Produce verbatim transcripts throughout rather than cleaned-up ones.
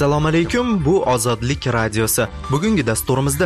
Assalomu alaykum, bu Ozodlik radiosi. Bugungi dasturimizda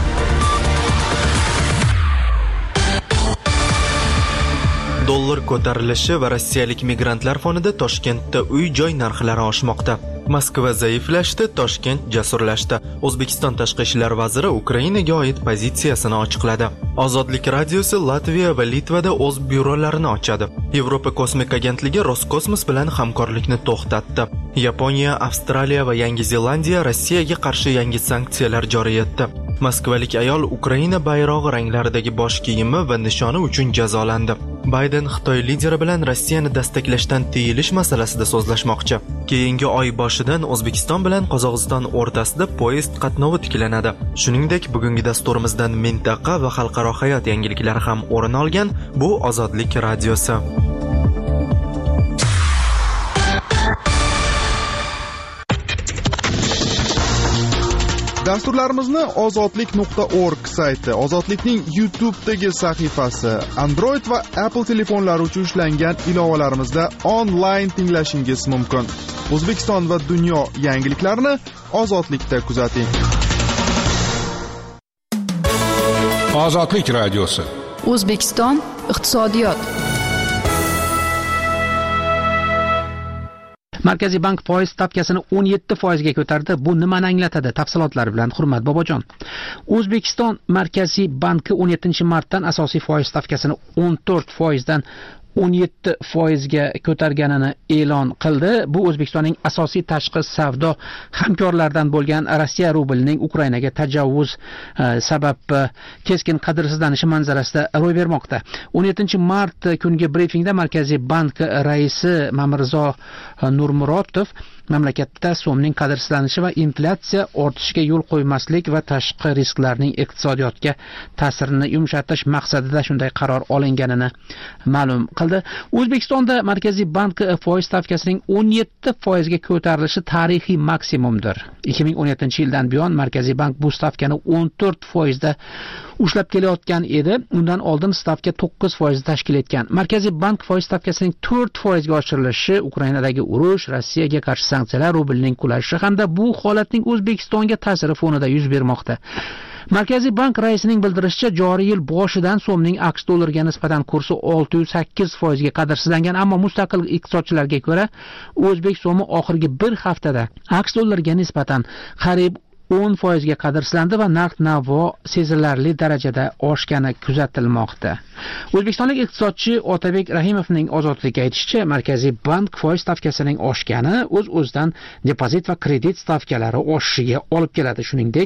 dollar ko'tarilishi va rossiyalik migrantlar fonida Toshkentda uy-joy narxlari oshmoqda. Moskva zaiflashdi, Toshkent jasurlashdi. O'zbekiston tashqi ishlar vaziri Ukrainaga oid pozitsiyasini ochiqladi. Ozodlik radiosi Latviya va Litvada o'z byurolarini ochadi. Yevropa kosmik agentligi Roskosmos bilan hamkorlikni to'xtatdi. Yaponiya, Avstraliya va Yangi Zelandiya Rossiyaga qarshi yangi sanksiyalar joriy etdi. Moskvalik ayol Ukraina bayrog'i ranglaridagi bosh kiyimi va nishoni uchun jazolandi. Bayden Xitoy lideri bilan Rossiyani dastaklashdan tiyilish masalasida so'zlashmoqchi. Keyingi oy boshidan O'zbekiston bilan Qozog'iston o'rtasida poyezd qatnovi tiklanadi. Shuningdek, bugungi dasturimizdan mintaqa va xalqaro hayot yangiliklari ham o'rin olgan. Bu Ozodlik radiosi. Dasturlarimizni ozodlik nuqta org sayti, Ozodlikning YouTube'dagi sahifasi, Android va Apple telefonlari uchun ishlangan ilovalarimizda onlayn tinglashingiz mumkin. O'zbekiston va dunyo yangiliklarini Ozodlikda kuzating. Ozodlik radiosi. O'zbekiston iqtisodiyot. Markaziy bank foiz stavkasini o'n yetti foizga ko'tardi. Bu nimani anglatadi? Tafsilotlar bilan Hurmat Bobojon. O'zbekiston Markaziy banki o'n yettinchi martdan asosiy foiz stavkasini o'n to'rt foizdan o'n yetti foizga ko'targanini e'lon qildi. Bu O'zbekistonning asosiy tashqi savdo hamkorlaridan bo'lgan Rossiya rublining Ukrainaga tajovuz e, sabab e, keskin qadrsizlanishi manzarasida ro'y bermoqda. o'n yettinchi mart kungi brifingda Markaziy bank raisi Mamirzo Nurmurotov mamlakatda so'mning qadrsizlanishi va inflyatsiya ortishiga yo'l qo'ymaslik va tashqi risklarning iqtisodiyotga ta'sirini yumshatish maqsadida shunday qaror olinganini ma'lum qildi. O'zbekistonda Markaziy bank foiz stavkasining o'n yetti foizga ko'tarilishi tarixiy maksimumdir. ikki ming o'n yettinchi yildan buyon Markaziy bank bu stavkani o'n to'rt foizda ushlab kelayotgan edi. Undan oldin stavka to'qqiz foiz tashkil etgan. Markaziy bank foiz stavkasining to'rt foizga oshirilishi Ukrainadagi urush, Rossiyaga qarshi sanksiyalar, rublning qulashi hamda bu holatning O'zbekistonga ta'siri fonida yuz bermoqda. Markaziy bank raisining bildirishicha, joriy yil boshidan so'mning aqsh dollariga nisbatan kursi olti yuz sakkiz foizga qadrsizlangan, ammo mustaqil iqtisodchilarga ko'ra o'zbek so'mi oxirgi bir haftada aqsh dollariga nisbatan qariyb o'n foizga qadrsizlandi va narx-navo sezilarli darajada oshgani kuzatilmoqda. O'zbekistonlik iqtisodchi Otabek Rahimovning Ozodlikka aytishicha, Markaziy bank foiz stavkasining oshgani o'z-o'zidan depozit va kredit stavkalari oshishiga olib keladi. Shuningdek,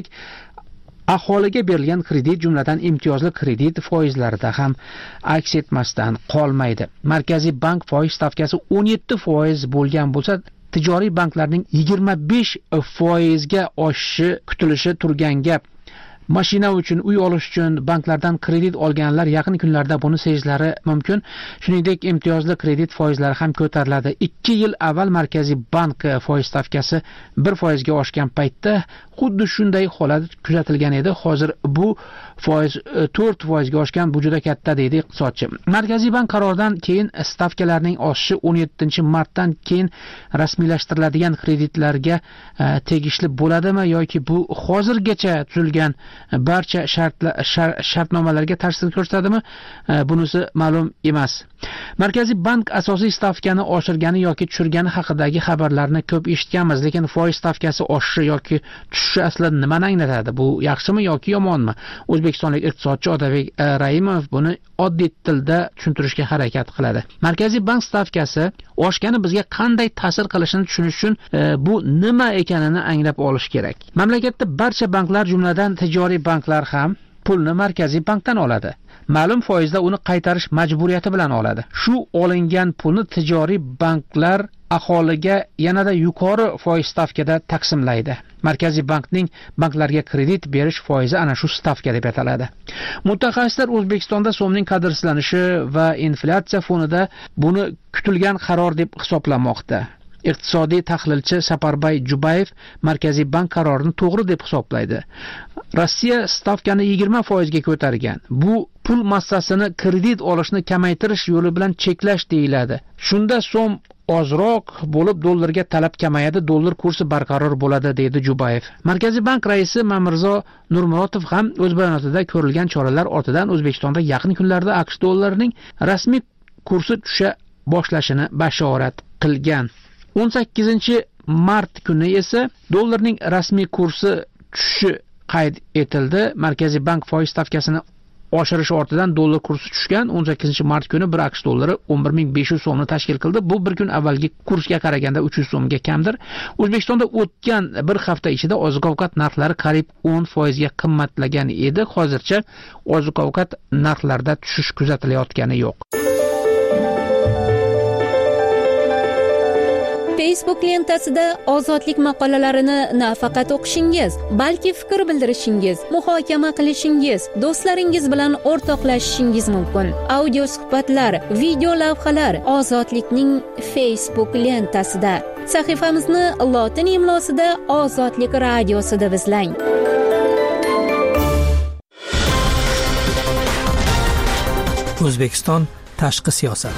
aholiga berilgan kredit, jumladan imtiyozli kredit foizlarida ham aks etmasdan qolmaydi. Markaziy bank foiz stavkasi o'n yetti foiz bo'lgan bo'lsa, tijoriy banklarning yigirma besh foizga oshishi kutilishi turgan gap. Mashina uchun, uy olish uchun banklardan kredit olganlar yaqin kunlarda buni sezishlari mumkin. Shuningdek, imtiyozli kredit foizlari ham ko'tariladi. ikki yil avval Markaziy bank foiz stavkasi bir foizga oshgan paytda xuddi shunday holat kuzatilgan edi. Hozir bu foiz to'rt foizga oshgan, bu juda katta deydi iqtisodchi. Markaziy bank qaroridan keyin stavkalarning oshishi o'n yettinchi martdan keyin rasmiylashtiriladigan kreditlarga tegishli bo'ladimi yoki bu hozirgacha tuzilgan barcha shartlar shartnomalarga ta'sir ko'rsatadimi? Bunisi ma'lum emas. Markaziy bank asosiy stavkani oshirgani yoki tushirgani haqidagi xabarlarni ko'p eshitganmiz, lekin foiz stavkasi oshishi yoki tushishi aslida nimani anglatadi? Bu yaxshimi yoki yomonmi? O'zbekistonlik iqtisodchi Otabek Raimov buni oddiy tilda tushuntirishga harakat qiladi. Markaziy bank stavkasi oshgani bizga qanday ta'sir qilishini tushunish uchun e, bu nima ekanini anglab olish kerak. Mamlakatda barcha banklar, jumladan tijoriy banklar ham pulni Markaziy bankdan oladi. Ma'lum foizda uni qaytarish majburiyati bilan oladi. Shu olingan pulni tijoriy banklar aholiga yanada yuqori foiz stavkada taqsimlaydi. Markaziy bankning banklarga kredit berish foizi ana shu stavka deb ataladi. Mutaxassislar O'zbekistonda so'mning qadrsizlanishi va inflyatsiya fonida buni kutilgan qaror deb hisoblamoqda. Iqtisodiy tahlilchi Saparbay Jubayev Markaziy bank qarorini to'g'ri deb hisoblaydi. Rossiya stavkani yigirma foizga ko'targan. Bu pul massasini kredit olishni kamaytirish yo'li bilan cheklash deyiladi. Shunda so'm ozroq bo'lib dollarga talab kamayadi, dollar kursi barqaror bo'ladi, deydi Jubayev. Markaziy bank raisi Mamirzo Nurmuratov ham o'z bayonotida ko'rilgan choralar ortidan O'zbekistonda yaqin kunlarda AQSh dollarining rasmiy kursi tusha boshlashini bashorat qilgan. o'n sakkizinchi mart kuni esa dollarning rasmiy kursi tushishi qayd etildi. Markaziy bank foiz stavkasini oshirish ortidan dollar kursi tushgan. o'n sakkizinchi mart kuni bir AQSh dollari o'n bir ming besh yuz so'mni tashkil qildi. Bu bir kun avvalgi kursga qaraganda uch yuz so'mga kamdir. O'zbekistonda o'tgan bir hafta ichida oziq-ovqat narxlari qariyb o'n foiz ga qimmatlagan edi. Hozircha oziq-ovqat narxlarida tushish kuzatilayotgani yo'q. Facebook lentasida ozodlik maqolalarini nafaqat o'qishingiz, balki fikr bildirishingiz, muhokama qilishingiz, do'stlaringiz bilan o'rtoqlashishingiz mumkin. Audio suhbatlar, video lavhalar Ozodlikning Facebook lentasida. Sahifamizni lotin imlosida Ozodlik radiosi deb izlang. O'zbekiston tashqi siyosat.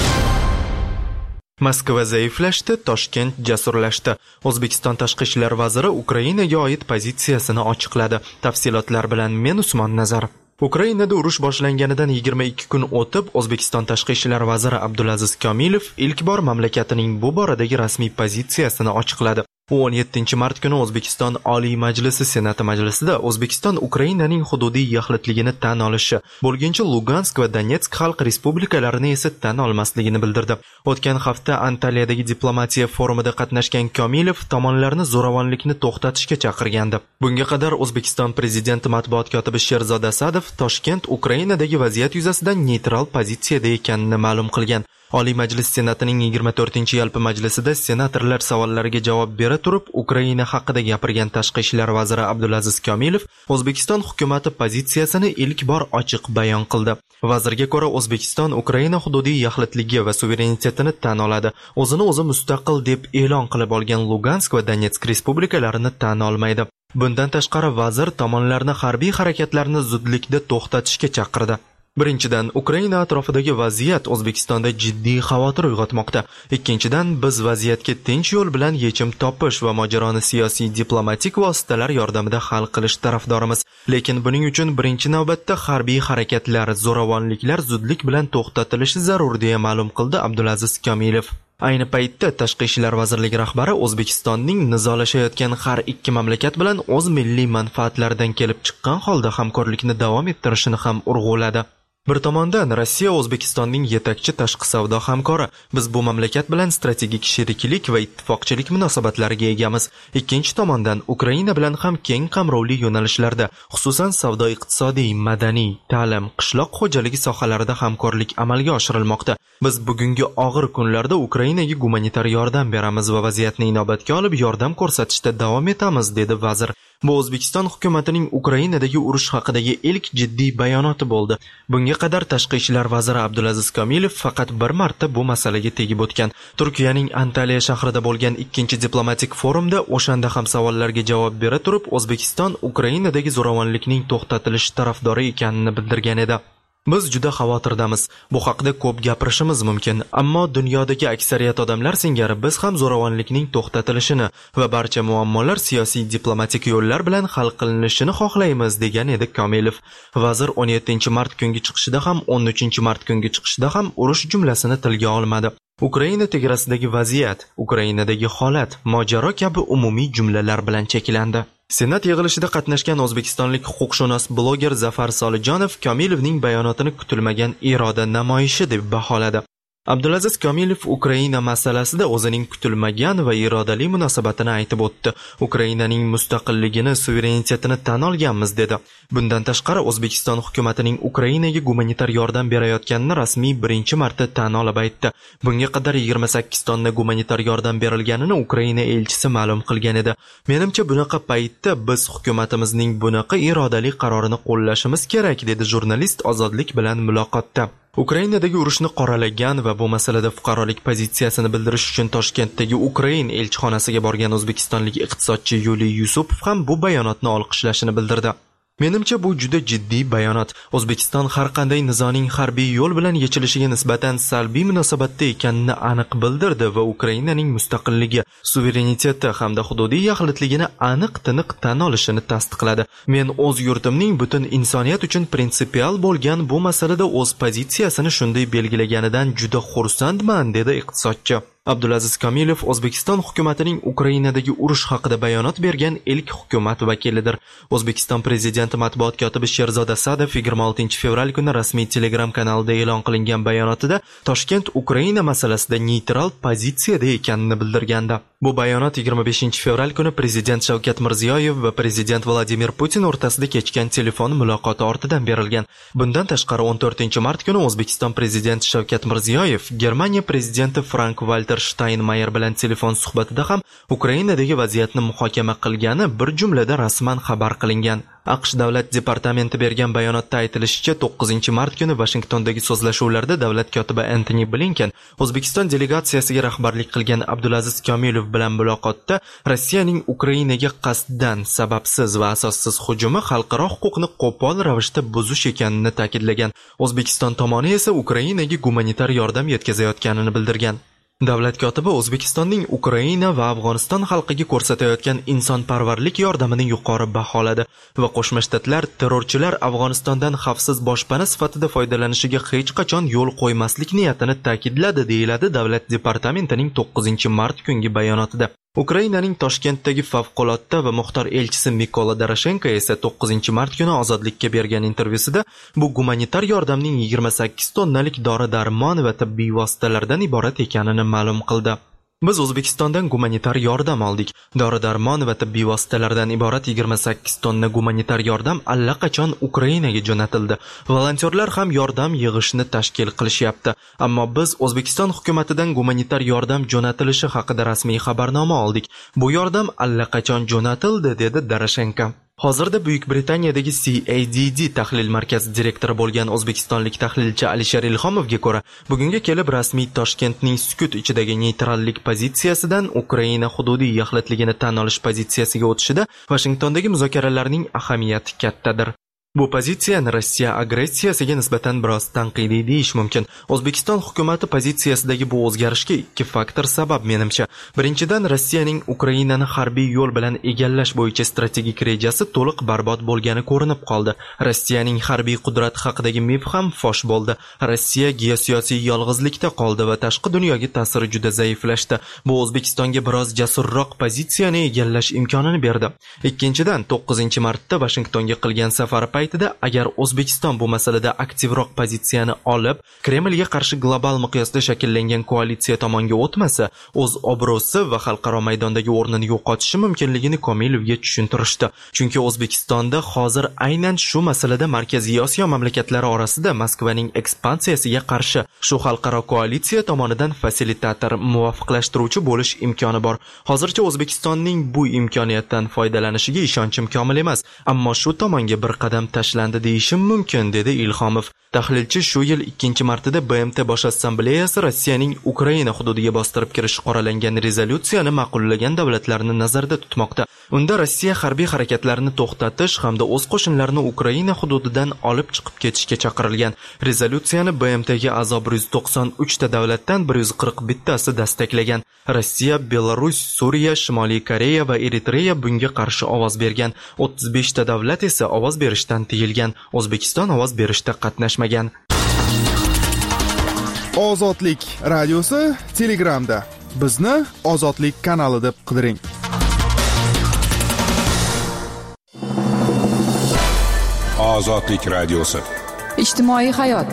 Moskva zaiflashdi, Toshkent jasurlashdi. O'zbekiston tashqi ishlar vaziri Ukrainaga oid pozitsiyasini ochiqladi. Tafsilotlar bilan men Usmon Nazarov. Ukrainada urush boshlanganidan yigirma ikki kun o'tib, O'zbekiston tashqi ishlar vaziri Abdulaziz Komilov ilk bor mamlakatining bu boradagi rasmiy pozitsiyasini ochiqladi. U o'n yettinchi mart kuni O'zbekiston Oliy Majlisi Senati majlisida O'zbekiston Ukrainaning hududiy yaxlitligini tan olishi, bo'lgancha Lugansk va Donetsk xalq respublikalarini esa tan olmasligini bildirdi. O'tgan hafta Antaliyadagi diplomatiya forumida qatnashgan Komilov tomonlarni zo'ravonlikni to'xtatishga chaqirgandi. Bunga qadar O'zbekiston prezidenti matbuot kotibi Sherzod Asadov Toshkent Ukrainadagi vaziyat yuzasidan neytral pozitsiyada ekanini ma'lum qilgan. Oliy Majlis Senatining yigirma to'rtinchi yalpi majlisida senatorlar savollariga javob bera turib, Ukraina haqida gapirgan tashqi ishlar vaziri Abdulaziz Komilov O'zbekiston hukumatı pozitsiyasini ilk bor ochiq bayon qildi. Vazirga ko'ra, O'zbekiston Ukraina hududiy yaxlitligi va suverenitetini tan oladi. O'zini o'zi mustaqil deb e'lon qilib olgan Lugansk va Donetsk respublikalarini tan olmaydi. Bundan tashqari vazir tomonlarni harbiy harakatlarni zudlikda to'xtatishga chaqirdi. Birinchidan, Ukraina atrofidagi vaziyat O'zbekistonda jiddiy xavotir uyg'otmoqda. Ikkinchidan, biz vaziyatga tinch yo'l bilan yechim topish va mojaroni siyosiy diplomatik vositalar yordamida hal qilish tarafdorimiz. Lekin buning uchun birinchi navbatda harbiy harakatlar, zo'ravonliklar zudlik bilan to'xtatilishi zarur, deya ma'lum qildi Abdulaziz Komilov. Ayni paytda Tashqi ishlar vazirligi rahbari O'zbekistonning nizolashayotgan har ikki mamlakat bilan o'z milliy manfaatlaridan kelib chiqqan holda hamkorlikni davom ettirishini ham urg'uladi. Bir tomondan Rossiya O'zbekistonning yetakchi tashqi savdo hamkori. Biz bu mamlakat bilan strategik sheriklik va ittifoqchilik munosabatlariga egamiz. Ikkinchi tomondan Ukraina bilan ham keng qamrovli yo'nalishlarda, xususan savdo-iqtisodiy, madaniy, ta'lim, qishloq xo'jaligi sohalarida hamkorlik amalga oshirilmoqda. Biz bugungi og'ir kunlarda Ukrainaga gumanitar yordam beramiz va vaziyatni inobatga olib yordam ko'rsatishda davom etamiz, dedi vazir. Bu O'zbekiston hukumatining Ukrainadagi urush haqidagi ilk jiddiy bayonoti bo'ldi. Bunga qadar tashqi ishlar vaziri Abdulaziz Komilov faqat bir marta bu masalaga tegib o'tgan. Turkiyaning Antaliya shahrida bo'lgan ikkinchi diplomatik forumda o'shanda ham savollarga javob bera turib, O'zbekiston Ukrainadagi zo'ravonlikning to'xtatilishi tarafdori ekanini bildirgan edi. Biz juda xavotirdamiz. Bu haqida ko'p gapirishimiz mumkin, ammo dunyodagi aksariyat odamlar singari biz ham zo'ravonlikning to'xtatilishini va barcha muammolar siyosiy diplomatik yo'llar bilan hal qilinishini xohlaymiz, degan edi Komilov. Vazir o'n yettinchi mart kungi chiqishida ham o'n uchinchi mart kungi chiqishida ham urush jumlasini tilga olmadi. Ukraina chegarasidagi vaziyat, Ukrainadagi holat, mojaro kabi umumiy jumlalar bilan cheklandi. Senat yig'ilishida qatnashgan o'zbekistonlik huquqshunos bloger Zafar Solijonov Komilovning bayonotini kutilmagan iroda namoyishi deb baholadi. Abdulaziz Komilov Ukraina masalasida o'zining kutilmagan va irodali munosabatini aytib o'tdi. Ukrainaning mustaqilligini, suverenitetini tan olganmiz, dedi. Bundan tashqari O'zbekiston hukumatining Ukrainaga gumanitar yordam berayotganini rasmiy birinchi marta tan olib aytdi. Bunga qadar yigirma sakkiz tonna gumanitar yordam berilganini Ukraina elchisi ma'lum qilgan edi. Menimcha bunaqa paytda biz hukumatimizning bunaqa irodali qarorini qo'llashimiz kerak, dedi jurnalist Ozodlik bilan muloqotda. Ukrainadagi urushni qoralagan va bu masalada fuqarolik pozitsiyasini bildirish uchun Toshkentdagi Ukraina elchixonasiga borgan o'zbekistonlik iqtisodchi Yuliy Yusupov ham bu bayonotni olqishlashini bildirdi. Menimcha bu juda jiddiy bayonot. O'zbekiston har qanday nizoning harbiy yo'l bilan yechilishiga nisbatan salbiy munosabatda ekanini aniq bildirdi va Ukrainaning mustaqilligi, suvereniteti hamda hududiy yaxlitligini aniq-tiniq tan olishini tasdiqladi. Men o'z yurtimning butun insoniyat uchun prinsipial bo'lgan bu masalada o'z pozitsiyasini shunday belgilaganidan juda xursandman, dedi iqtisodchi. Abdulaziz Komilov O'zbekiston hukumatining Ukrainadagi urush haqida bayonot bergan ilk hukumat vakilidir. O'zbekiston prezidenti matbuot kotibi Sherzod Asadov yigirma oltinchi fevral kuni rasmiy Telegram kanalida e'lon qilingan bayonotida Toshkent Ukraina masalasida neytral pozitsiyada ekanini bildirgandi. Bu bayonot yigirma beshinchi fevral kuni prezident Shavkat Mirziyoyev va prezident Vladimir Putin o'rtasida kechgan telefon muloqoti ortidan berilgan. Bundan tashqari o'n to'rtinchi mart kuni O'zbekiston prezidenti Shavkat Mirziyoyev Germaniya prezidenti Frank Walter Steinmeier bilan telefon suhbatida ham Ukrainadagi vaziyatni muhokama qilgani bir jumlada rasman xabar qilingan. AQSh davlat departamenti bergan bayonotda aytilishicha, to'qqizinchi mart kuni Washingtondagi so'zlashuvlarda davlat kotibi Antony Blinken O'zbekiston delegatsiyasiga rahbarlik qilgan Abdulaziz Komilov bilan muloqotda Rossiyaning Ukrainaga qasddan, sababsiz va asossiz hujumi xalqaro huquqni qo'pol ravishda buzish ekanini ta'kidlagan. O'zbekiston tomoni esa Ukrainaga gumanitar yordam yetkazayotganini bildirgan. Davlat kotibi O'zbekistonning Ukraina va Afg'oniston xalqiga ko'rsatayotgan insonparvarlik yordamini yuqori baholadi va Qo'shma Shtatlar terrorchilar Afg'onistondan xavfsiz boshpana sifatida foydalanishiga hech qachon yo'l qo'ymaslik niyatini ta'kidladi, deyiladi Davlat departamentining to'qqizinchi mart kungi bayonotida. Ukrainaning Toshkentdagi favqulodda va muxtor elchisi Mikola Doroshenko esa to'qqizinchi mart kuni Ozodlikka bergan intervyusida bu gumanitar yordamning yigirma sakkiz tonnalik dori-darmon va tibbiy vositalardan iborat ekanini ma'lum qildi. Biz O'zbekistondan gumanitar yordam oldik. Dori-darmon va tibbiy vositalardan iborat yigirma sakkiz tonna gumanitar yordam allaqachon Ukrainaga jo'natildi. Volontyorlar ham yordam yig'ishni tashkil qilishyapti. Ammo biz O'zbekiston hukumatidan gumanitar yordam jo'natilishi haqida rasmiy xabarnoma oldik. Bu yordam allaqachon jo'natildi, dedi Doroshenko. Hozirda Buyuk Britaniyadagi C A D D tahlil markazi direktori bo'lgan o'zbekistonlik tahlilchi Alisher Ilhomovga ko'ra, bugunga kelib rasmiy Toshkentning sukut ichidagi neytrallik pozitsiyasidan Ukraina hududiy yaxlitligini tan olish pozitsiyasiga o'tishida Washingtondagi muzokaralarning ahamiyati kattadir. Bu pozitsiyani Rossiya agressiyasiga nisbatan biroz tanqidiy deyish mumkin. O'zbekiston hukumati pozitsiyasidagi bu o'zgarishga ikki faktor sabab menimcha. Birinchidan, Rossiyaning Ukrainani harbiy yo'l bilan egallash bo'yicha strategik rejasi to'liq barbod bo'lgani ko'rinib qoldi. Rossiyaning harbiy qudrati haqidagi mif ham fosh bo'ldi. Rossiya geosiyosiy yolg'izlikda qoldi va tashqi dunyoga ta'siri juda zaiflashdi. Bu O'zbekistonga biroz jasurroq pozitsiyani egallash imkonini berdi. Ikkinchidan, to'qqizinchi martda Washingtonga qilgan safari paytida agar O'zbekiston bu masalada aktivroq pozitsiyani olib, Kremlga qarshi global miqyosda shakllangan koalitsiya tomonga o'tmasa, o'z obro'si va xalqaro maydondagi o'rnini yo'qotishi mumkinligini Komilovga tushuntirishdi. Chunki O'zbekistonda hozir aynan shu masalada Markaziy Osiyo mamlakatlari orasida Moskvaning ekspansiyasiga qarshi shu xalqaro koalitsiya tomonidan fasilitator, muvofiqlashtiruvchi bo'lish imkoni bor. Hozircha O'zbekistonning bu imkoniyatdan foydalanishiga ishonchim komil emas, ammo shu tomonga bir qadam tashlandi deyishim mumkin, dedi Ilhomov. Tahlilchi shu yil ikkinchi martida B M T Bosh assambleyasi Rossiyaning Ukraina hududiga bostirib kirishi qoralangan rezolyutsiyani ma'qullagan davlatlarni nazarda tutmoqda. Unda Rossiya harbiy harakatlarini to'xtatish hamda o'z qo'shinlarini Ukraina hududidan olib chiqib ketishga chaqirilgan. Rezolyutsiyani B M Tga a'zo bir yuz to'qson uch ta davlatdan bir yuz qirq bir tasi dastaqlagan. Rossiya, Belarus, Suriya, Shimoliy Koreya va Eritreya bunga qarshi ovoz bergan. o'ttiz besh ta davlat esa ovoz berishdan tiyilgan. O'zbekiston ovoz berishda qatnashmagan. Ozodlik radiosi Telegramda. Bizni Ozodlik kanali deb qidiring. Ozodlik radiosi. Ijtimoiy hayot.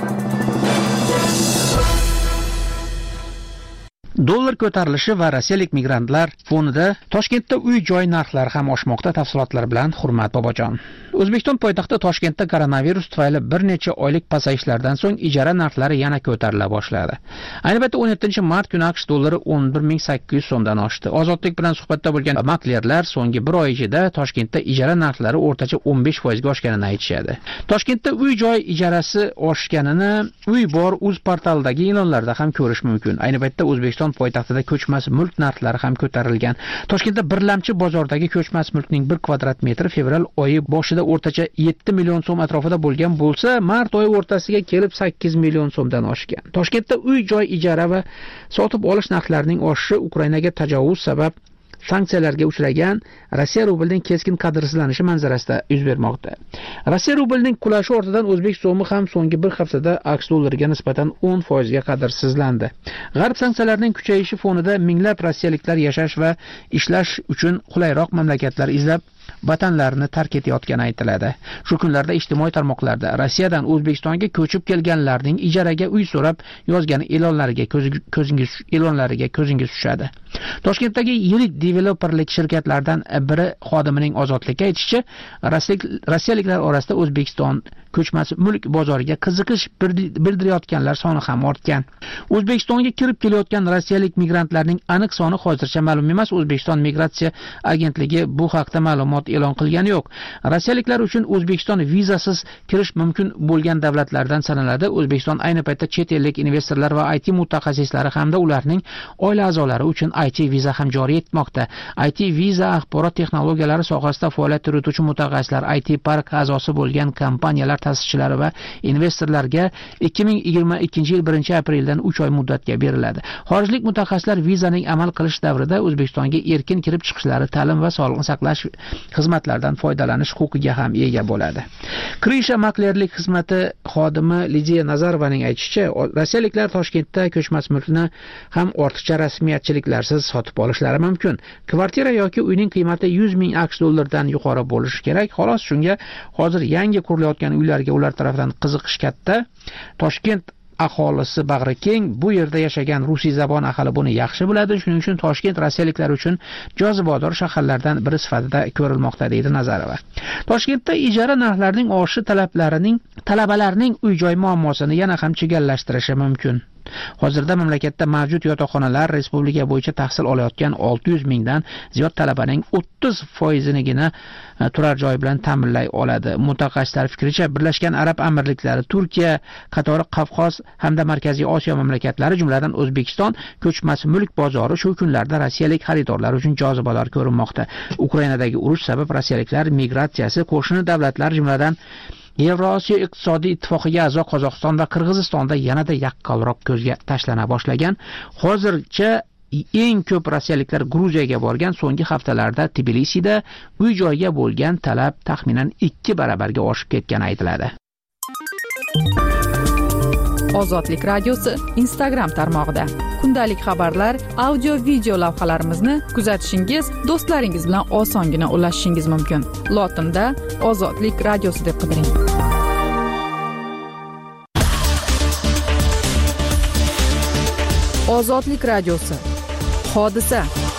Dollar ko'tarilishi va rossiyalik migrantlar fonida Toshkentda uy-joy narxlari ham oshmoqda. Tafsilotlar bilan Hurmat Bobojon. O'zbekiston poytaxti Toshkentda koronavirus tufayli bir necha oylik pasayishlardan so'ng ijara narxlari yana ko'tarila boshladi. Ayni paytda o'n yettinchi mart kuni AQSh dollari o'n bir ming sakkiz yuz so'mdan oshdi. Ozodlik bilan suhbatda bo'lgan maklerlar so'nggi bir oy ichida Toshkentda ijara narxlari o'rtacha o'n besh foiz ga oshganini aytishadi. Toshkentda uy-joy ijarasi oshganini Uy bor uz portalidagi e'lonlarda ham ko'rish mumkin. Ayni paytda O'zbekiston O'zbekiston poytaxtida ko'chmas mulk narxlari ham ko'tarilgan. Toshkentda birlamchi bozordagi ko'chmas mulkning bir kvadrat metri fevral oyi boshida o'rtacha yetti million so'm atrofida bo'lgan bo'lsa, mart oyi o'rtasiga kelib sakkiz million so'mdan oshgan. Toshkentda uy-joy ijara va sotib olish narxlarining oshishi Ukrainaga tajovuz sabab sanksiyalarga uchragan Rossiya rublining keskin qadrsizlanishi manzarasida yuz bermoqda. Rossiya rublining qulashi ortidan o'zbek so'mi ham so'nggi bir haftada aks dollariga nisbatan o'n foiz ga qadrsizlandi. G'arb sanksiyalarining kuchayishi fonida minglab rossiyaliklar yashash va ishlash uchun qulayroq mamlakatlar izlab vatanlarini tark etayotgani aytiladi. Shu kunlarda ijtimoiy tarmoqlarda Rossiyadan O'zbekistonga ko'chib kelganlarning ijaraga uy so'rab yozgan e'lonlariga ko'zingiz e'lonlariga ko'zingiz tushadi. Toshkentdagi yirik developerlik shirkatlardan biri xodimining ozodlikka aytishicha, rossiyaliklar orasida O'zbekiston ko'chmas mulk bozoriga qiziqish bildirayotganlar soni ham ortgan. O'zbekistonga kirib kelayotgan rossiyalik migrantlarning aniq soni hozircha ma'lum emas. O'zbekiston migratsiya agentligi bu haqda ma'lumot e'lon qilgani yo'q. Rossiyaliklar uchun O'zbekiston vizasiz kirish mumkin bo'lgan davlatlardan sanaladi. O'zbekiston ayni paytda chet ellik investorlar va I T mutaxassislari hamda ularning oila a'zolari uchun I T viza ham joriy etmoqda. I T viza axborot texnologiyalari sohasida faoliyat yurituvchi mutaxassislar, I T park a'zosi bo'lgan kompaniyalar ta'sischilari va investorlarga ikki ming yigirma ikkinchi yil birinchi apreldan uch oy muddatga beriladi. Xorijlik mutaxassislar vizaning amal qilish davrida O'zbekistonga erkin kirib chiqishlari, ta'lim va sog'liqni saqlash xizmatlaridan foydalanish huquqiga ham ega bo'ladi. Krisha maklerlik xizmati xodimi Lidiya Nazarovaning aytishicha, rossiyaliklar Toshkentda ko'chmas mulkni ham ortiqcha rasmiyatchiliklarsiz sotib olishlari mumkin. Kvartira yoki uyning qiymati yuz ming aqsh dollaridan yuqori bo'lishi kerak. Xolos, shunga hozir yangi qurilayotgan uylarga ular tomonidan qiziqish katta. Toshkent aholisi bag'ri keng, bu yerda yashagan rusiy zabon aholi buni yaxshi biladi. Shuning uchun Toshkent rossiyaliklar uchun jozibador shaharlardan biri sifatida ko'rilmoqda, deydi Nazarova. Toshkentda ijara narxlarining oshishi talablarining talabalarning uy-joy muammosini yana ham chigallashtirishi mumkin. Hozirda mamlakatda mavjud yotoqxonalar respublika bo'yicha tahsil olayotgan olti yuz mingdan ziyod talabaning o'ttiz foizinigina turar joy bilan ta'minlay oladi. Mutaxassislar fikricha, Birlashgan Arab Amirliklari, Turkiya qatori Qafqoz hamda Markaziy Osiyo mamlakatlari, jumladan O'zbekiston ko'chmas mulk bozori shu kunlarda rossiyalik xaridorlar uchun jozibador ko'rinmoqda. Ukrainadagi urush sabab rossiyaliklar migratsiyasi qo'shni davlatlar, jumladan Yevrosiyo iqtisodiy ittifoqiga a'zo Qozog'iston va Qirg'izistonda yanada yaqqolroq ko'zga tashlana boshlagan. Hozircha eng ko'p rossiyaliklar Gruziyaga borgan. So'nggi haftalarda Tbilisida uy-joyga bo'lgan talab taxminan ikki barabarga oshib ketgani aytiladi. Ozodlik radiosi Instagram tarmog'ida kundalik xabarlar, audio video lavhalarimizni kuzatishingiz, do'stlaringiz bilan osongina ulashishingiz mumkin. Lotinda Ozodlik radiosi deb qidiring. Ozodlik radiosi. Hodisa.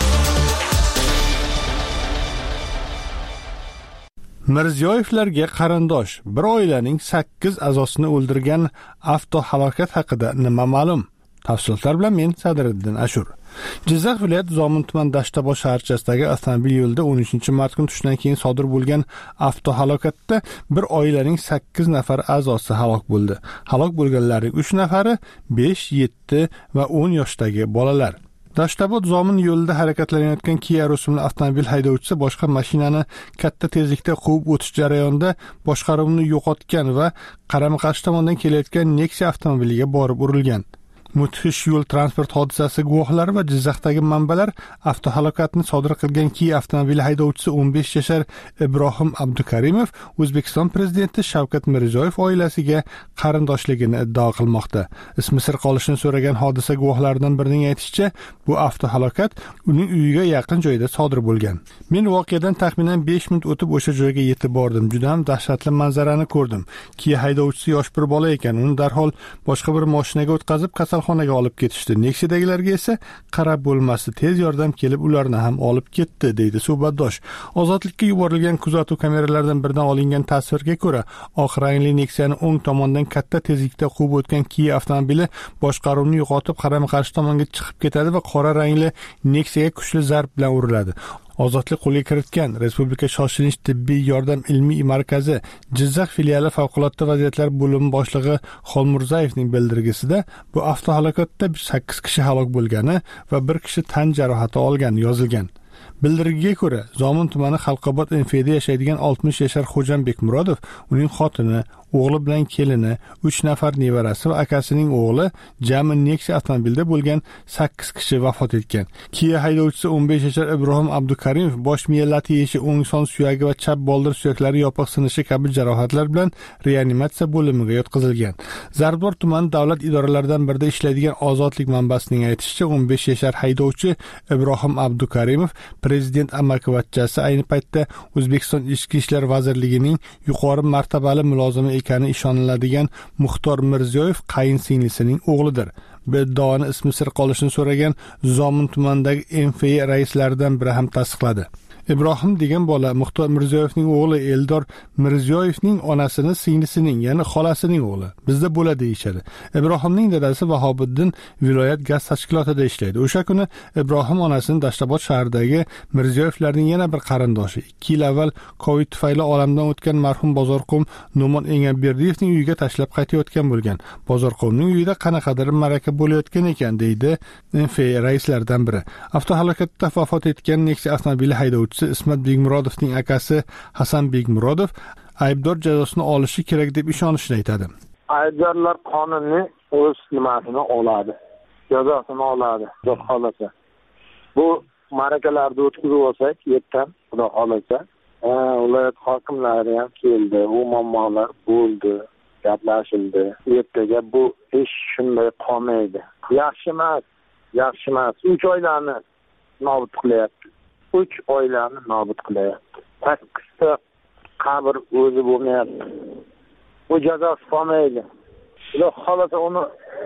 Mirziyoyevlarga qarindosh bir oilaning sakkiz a'zosini o'ldirgan avtohalokat haqida nima ma'lum? Tafsilotlar bilan men Sadriddin Ashur. Jizzax viloyati Zomin tuman Dashtabosh shaharchasidagi avtomobil yo'lida o'n uchinchi mart kuni tushdan keyin sodir bo'lgan avtohalokatda bir oilaning sakkiz nafar a'zosi halok bo'ldi. Halok bo'lganlarning uch nafari besh, yetti va o'n yoshdagi bolalar. Dashtabod Zomin yo'lida harakatlanayotgan Kia rusumli avtomobil haydovchisi boshqa mashinani katta tezlikda quvib o'tish jarayonida boshqaruvni yo'qotgan va qarama-qarshi tomondan kelayotgan Nexia avtomobiliga borib urilgan. Mudhish yo'l transport hodisasi guvohlari va Jizzaxdagi manbalar avtohalokatni sodir qilgan Kia avtomobili haydovchisi o'n besh yashar Ibrohim Abdukarimov O'zbekiston prezidenti Shavkat Mirziyoyev oilasiga qarindoshligini iddao qilmoqda. Ismi sir qolishini so'ragan hodisa guvohlaridan birining aytishicha, bu avtohalokat uning uyiga yaqin joyda sodir bo'lgan. Men voqeadan taxminan besh minut o'tib o'sha joyga yetib bordim. Juda ham dahshatli manzarani ko'rdim. Kia haydovchisi yosh bir bola ekan. Uni darhol boshqa bir mashinaga o'tkazib kasalxonaga olib ketishdi. Nexia'dagilarga esa qarab bo'lmasdi. Tez yordam kelib ularni ham olib ketdi, deydi suhbatdosh. Ozodlikka yuborilgan kuzatuv kameralaridan biridan olingan tasvirga ko'ra, oq rangli Nexia'ni o'ng tomondan katta tezlikda quvib o'tgan Kia avtomobili boshqaruvni yo'qotib qarama-qarshi tomonga chiqib ketadi va qora rangli Nexia'ga kuchli zarb bilan uriladi. Ozodlik qo'lga kiritgan Respublika shoshilinch tibbiy yordam ilmiy markazi Jizzax filiali favqulodda vaziyatlar bo'limi boshlig'i Xolmurzayevning bildirgisida bu avtohalokatda sakkiz kishi halok bo'lgani va bir kishi tan jarohati olgani yozilgan. Bildirgiga ko'ra, Zomin tumani Xalqobod N F da yashaydigan oltmish yashar Xo'jambek Murodov, uning xotini, o'g'li bilan kelini, uch nafar nevarasi va akasining o'g'li jami Nexia avtomobilda bo'lgan sakkiz kishi vafot etgan. Kia haydovchisi o'n besh yashar Ibrohim Abdukarimov bosh miya lat yeyishi, o'ng son suyagi va chap boldir suyaklari yopiq sinishi kabi jarohatlar bilan reanimatsiya bo'limiga yotqizilgan. Zarbdor tumani davlat idoralaridan birida ishlaydigan Ozodlik manbasining aytishicha, o'n besh yashar haydovchi Ibrohim Abdukarimov prezident amakivachchasi, ayni paytda O'zbekiston Ichki ishlar vazirligining yuqori martabali mulozimi ekani ishoniladigan Muxtor Mirziyoyev qayin singlisining o'g'lidir. Beddoani ismi sir qolishini so'ragan Zomin tumanidagi N F raislaridan biri ham tasdiqladi. Ibrohim degan bola Muxtor Mirziyoyevning o'g'li Eldor Mirziyoyevning onasini singlisining, ya'ni xolasining o'g'li. Bizda bo'ladi deyishadi. Ibrohimning dadasi Vahobiddin viloyat gaz tashkilotida ishlaydi. O'sha kuni Ibrohim onasini Dashtobod shahridagi Mirziyoyevlarning yana bir qarindoshi, ikki yil avval Covid tufayli olamdan o'tgan marhum Bozorqo'm No'mon Engamberdiyevning uyiga tashlab qaytayotgan bo'lgan. Bozorqo'mning uyida qanaqadir maraka bo'layotgan ekan, deydi N F raislaridan biri. Avtohalokatda vafot etgan Nexia avtomobili haydovchisi Ismat Begmurodovning akasi Hasan Begmurodov aybdor jazosini olishi kerak deb ishonishini aytadi. Aybdorlar qonunni o'z nimasini oladi, jazosini oladi, xudo xolasa. Bu marakalarni o'tkazib olsak, yerdan xudo xolasa, viloyat hokimlari ham keldi, u muammolar bo'ldi, gaplashildi. Ertaga bu ish shunday qolmaydi. Yaxshi emas, yaxshi emas. uch oylarni nobud qilyapti. uch oilani nobud qilyapti. sakkizta qabr o'zi bo'lmayapti. Bu jazosi qolmaydi. Xudo xolasa uni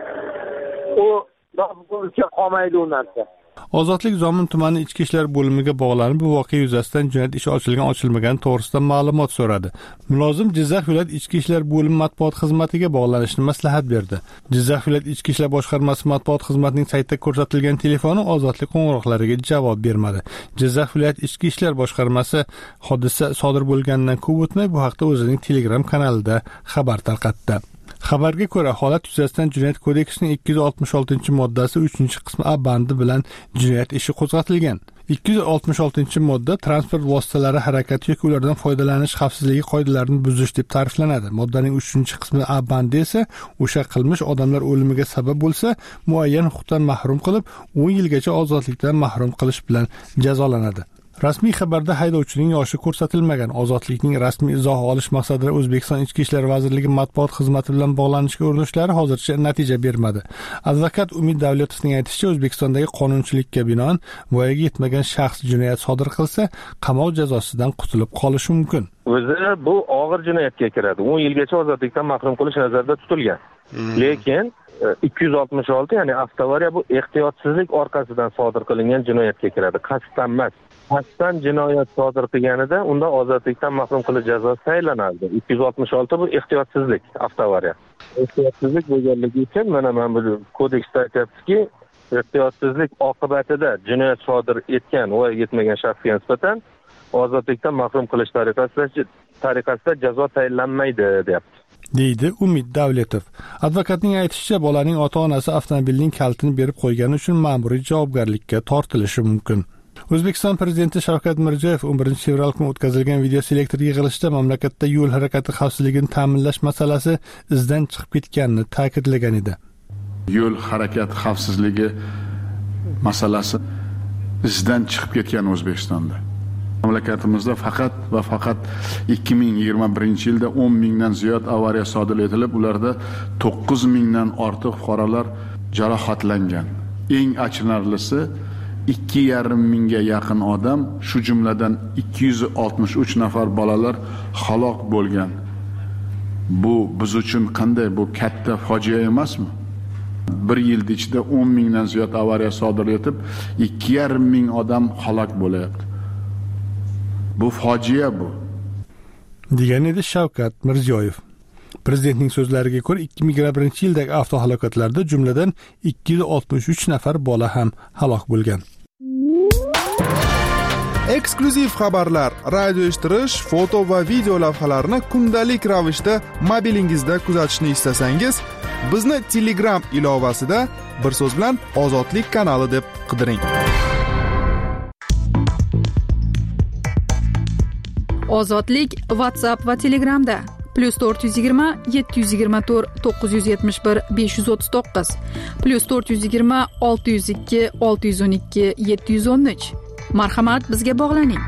u bo'lsa qolmaydi u narsa. Ozodlik Zomin tumani ichki ishlar bo'limiga bog'lanib, bu voqea yuzasidan jinoyat ishi ochilgan ochilmagan to'g'risida ma'lumot so'radi. Mulozim Jizzax viloyat ichki ishlar bo'limi matbuot xizmatiga bog'lanishni maslahat berdi. Jizzax viloyat ichki ishlar boshqarmasi matbuot xizmatining saytida ko'rsatilgan telefoni Ozodlik qo'ng'iroqlariga javob bermadi. Jizzax viloyat ichki ishlar boshqarmasi hodisa sodir bo'lganidan ko'p o'tmay bu haqda o'zining Telegram kanalida xabar tarqatdi. Xabarga ko'ra, holat yuzasidan Jinoyat kodeksining ikki yuz oltmish oltinchi moddasi uchinchi qismi A bandi bilan jinoyat ishi qo'zg'atilgan. ikki yuz oltmish oltinchi modda transport vositalari harakati yoki ulardan foydalanish xavfsizligi qoidalarini buzish deb ta'riflanadi. Moddaning uchinchi qismi A bandi esa o'sha qilmish odamlar o'limiga sabab bo'lsa, muayyan huquqdan mahrum qilib, o'n yilgacha ozodlikdan mahrum qilish bilan jazolanadi. Rasmiy xabarda haydovchining yoshi ko'rsatilmagan. Ozodlikning rasmiy izoh olish maqsadida O'zbekiston Ichki ishlar vazirligi matbuot xizmati bilan bog'lanishga urinishlari hozircha natija bermadi. Advokat Umid Davletovning aytishicha, O'zbekistondagi qonunchilikka binoan voyaga yetmagan shaxs jinoyat sodir qilsa, qamoq jazosidan qutulib qolishi mumkin. O'zi bu og'ir jinoyatga kiradi. o'n yilgacha ozodlikdan mahrum qilish nazarda tutilgan. Lekin ikki yuz oltmish olti, ya'ni avtoavariya bu ehtiyotsizlik orqasidan sodir qilingan jinoyatga kiradi. Qasddan emas. Qasddan jinoyat sodir qilganida unda ozodlikdan mahrum qilish jazosi tayinlanadi. ikki yuz oltmish olti bu ehtiyotsizlik, avtoavariya. Ehtiyotsizlik bo'lganligi uchun mana men bu kodeksda aytyaptiki, ehtiyotsizlik oqibatida jinoyat sodir etgan va yetmagan shaxsga nisbatan ozodlikdan mahrum qilish tariqasida tariqasida jazo tayinlanmaydi, deyapti. deydi Umid Davletov. Advokatning aytishicha, bolaning ota-onasi avtomobilning kalitini berib qo'ygani uchun ma'muriy javobgarlikka tortilishi mumkin. O'zbekiston prezidenti Shavkat Mirziyoyev o'n birinchi fevral kuni o'tkazilgan video selektor yig'ilishida mamlakatda yo'l harakati xavfsizligini ta'minlash masalasi izdan chiqib ketganini ta'kidlagan edi. Yo'l harakati xavfsizligi masalasi izdan chiqib ketgan O'zbekistonda. Mamlakatimizda faqat va faqat ikki ming yigirma birinchi yilda o'n mingdan ziyod avariya sodir etilib, ularda to'qqiz mingdan ortiq fuqarolar jarohatlangan. Eng achinarlisi, ikki yarim mingga yaqin odam, shu jumladan ikki yuz oltmish uch nafar bolalar halok bo'lgan. Bu biz uchun qanday, bu katta fojia emasmi? Bir yil ichida o'n mingdan ziyod avariya sodir etib, ikki yarim ming odam halok bo'lyapti. Bu fojia bu. degan edi Shavkat Mirziyoyev. Prezidentning so'zlariga ko'ra, ikki ming yigirma birinchi yildagi avtohalokatlarda jumladan ikki yuz oltmish uch nafar bola ham halok bo'lgan. eksklyuziv xabarlar, radio eshittirish, foto va video lavhalarni kundalik ravishda mobilingizda kuzatishni istasangiz, bizni Telegram ilovasida bir so'z bilan Ozodlik kanali deb qidiring. Ozodlik WhatsApp va Telegramda plus to'rt yuz yigirma yetti yuz yigirma to'rt to'qqiz yuz yetmish bir besh yuz o'ttiz to'qqiz plus to'rt yuz yigirma olti yuz ikki olti yuz o'n ikki yetti yuz o'n uch. Marhamat, bizga bog'laning.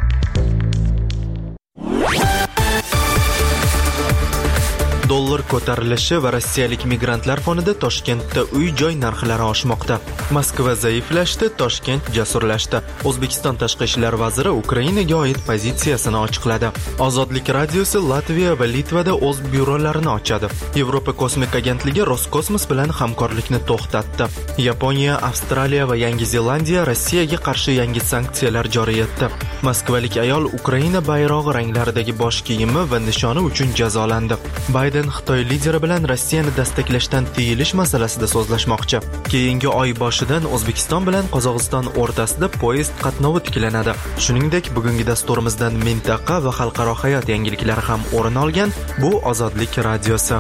Dollar ko'tarilishi va rossiyalik migrantlar fonida Toshkentda uy-joy narxlari oshmoqda. Moskva zaiflashdi, Toshkent jasurlashdi. O'zbekiston tashqi ishlar vaziri Ukrainaga oid pozitsiyasini ochiqladi. Ozodlik radiosi Latviya va Litvada o'z byurolarini ochadi. Yevropa kosmik agentligi Roskosmos bilan hamkorlikni to'xtatdi. Yaponiya, Avstraliya va Yangi Zelandiya Rossiyaga qarshi yangi sanksiyalar joriy etdi. Moskvalik ayol Ukraina bayrog'i ranglaridagi bosh kiyimi va nishoni uchun jazolandi. Bayden Xitoy lideri bilan Rossiyani destaklashdan tiyilish masalasida so'zlashmoqchi. Keyingi oy boshidan O'zbekiston bilan Qozog'iston o'rtasida poyezd qatnovi tiklanadi. Shuningdek, bugungi dasturimizdan mintaqa va xalqaro hayot yangiliklari ham o'rin olgan. Bu Ozodlik radiosi.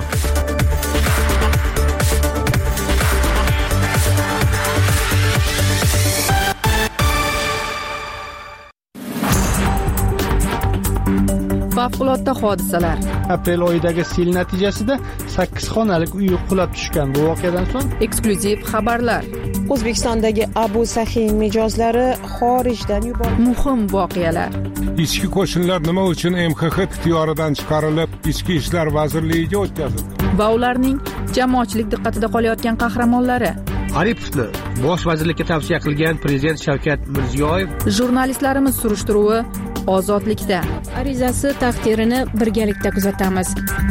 Favqulodda hodisalar. Aprel oyidagi sel natijasida sakkiz xonalik uy qulab tushgan. Bu voqeadan so'ng eksklyuziv xabarlar. O'zbekistondagi Abu Sahin mijozlari xorijdan yuborildi. Muhim voqealar. Ichki qo'shinlar nima uchun M X X ixtiyoridan chiqarilib, Ichki ishlar vazirligiga o'tkazildi? Va ularning jamoatchilik diqqatida qolayotgan qahramonlari. Aripovni bosh vazirlikka tavsiya qilgan prezident Shavkat Mirziyoyev. Jurnalistlarimiz surishtiruvi Ozodlikda. Arizasi taqdirini birgalikda kuzatamiz.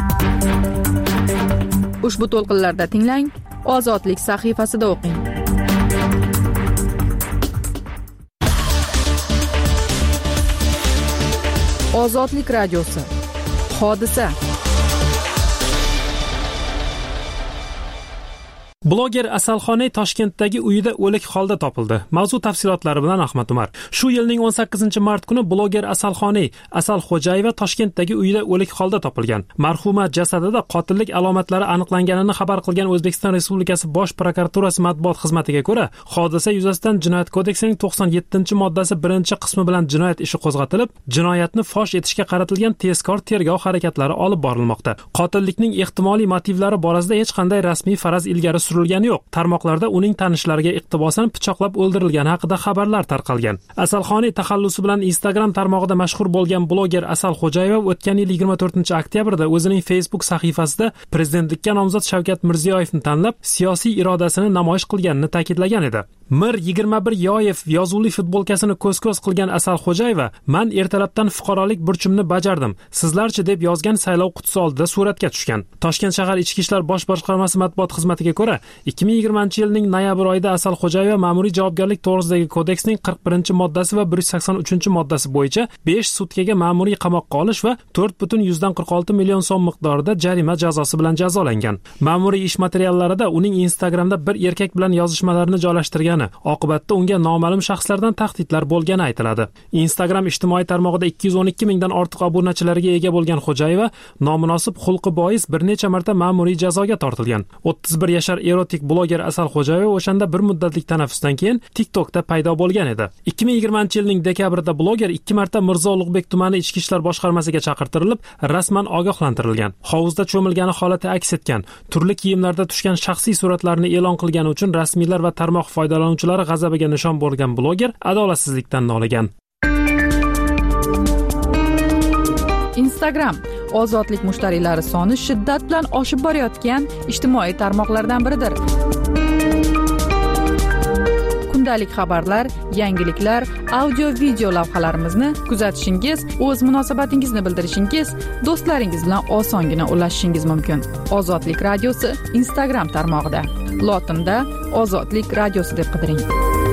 Ushbu to'lqinlarda tinglang, Ozodlik sahifasida o'qing. Ozodlik radiosi. Hodisa. Bloger Asalxoney Toshkentdagi uyida o'lik holda topildi. Mavzu tafsilotlari bilan Ahmad Umar. Shu yilning o'n sakkizinchi mart kuni bloger Asalxoney Asalxo'jayeva Toshkentdagi uyida o'lik holda topilgan. Marhuma jasadida qotillik alomatlari aniqlanganini xabar qilgan O'zbekiston Respublikasi Bosh prokuraturasi matbuot xizmatiga ko'ra, hodisa yuzasidan Jinoyat kodeksining to'qson yettinchi moddasi birinchi qismi bilan jinoyat ishi qo'zg'atilib, jinoyatni fosh etishga qaratilgan tezkor tergov harakatlari olib borilmoqda. Qotillikning ehtimoliy motivlari borasida hech qanday rasmiy faraz ilgari surilgani yo'q. Tarmoqlarda uning tanishlariga iqtibosan pichoqlab o'ldirilgani haqida xabarlar tarqalgan. Asalxoney taxallusi bilan Instagram tarmog'ida mashhur bo'lgan bloger Asalxo'jayeva o'tgan yil yigirma to'rtinchi oktyabrda o'zining Facebook sahifasida prezidentlikka nomzod Shavkat Mirziyoyevni tanlab, siyosiy irodasini namoyish qilganini ta'kidlagan edi. Mir yigirma bir Yoyev yozuvli futbolkasini ko'z-ko'z qilgan Asalxo'jayeva, "Men ertalabdan fuqarolik burchimni bajardim. Sizlarchi?" deb yozgan saylov qutisi oldida suratga tushgan. Toshkent shahar Ichki ishlar bosh boshqarmasi matbuot xizmatiga ko'ra, ikki ming yigirmanchi yilning noyabr oyida Asalxo'jayeva ma'muriy javobgarlik to'g'risidagi kodeksning qirq birinchi moddasi va bir yuz sakson uchinchi moddasi bo'yicha besh sutkaga ma'muriy qamoqqa olish va to'rt butun yuzdan qirq olti million so'm miqdorida jarima jazosi bilan jazolangan. Ma'muriy ish materiallarida uning Instagramda bir erkak bilan yozishmalarini joylashtirgani, oqibatda unga noma'lum shaxslardan tahdidlar bo'lgani aytiladi. Instagram ijtimoiy tarmog'ida ikki yuz o'n ikki mingdan ortiq obunachilarga ega bo'lgan Xo'jayeva nomunosib xulqi bois bir necha marta ma'muriy jazoga tortilgan. o'ttiz bir yashar erotik bloger Asalxo'jayeva o'shanda bir muddatlik tanaffusdan keyin TikTokda paydo bo'lgan edi. ikki ming yigirmanchi yilning dekabrida bloger ikki marta Mirzo Ulug'bek tumani ichki ishlar boshqarmasiga chaqirtirilib, rasman ogohlantirilgan. Hovuzda cho'milgani holati aks etgan, turli kiyimlarda tushgan shaxsiy suratlarni e'lon qilgani uchun rasmiylar va tarmoq foydalanuvchilari g'azabiga nishon bo'lgan bloger adolatsizlikdan noligan. Instagram ozodlik mushtariylari soni shiddat bilan oshib borayotgan ijtimoiy tarmoqlardan biridir. Kundalik xabarlar, yangiliklar, audio video lavhalarimizni kuzatishingiz, o'z munosabatingizni bildirishingiz, do'stlaringiz bilan osongina ulashishingiz mumkin. Ozodlik radiosi Instagram tarmog'ida. Lotinda Ozodlik radiosi deb qidiring.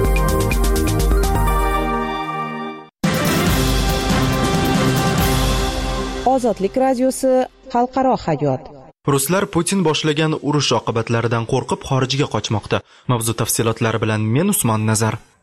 Ozodlik radiosi xalqaro hayot. Ruslar Putin boshlagan urush oqibatlaridan qo'rqib xorijga qochmoqda. Mavzu tafsilotlari bilan men Usmon Nazar.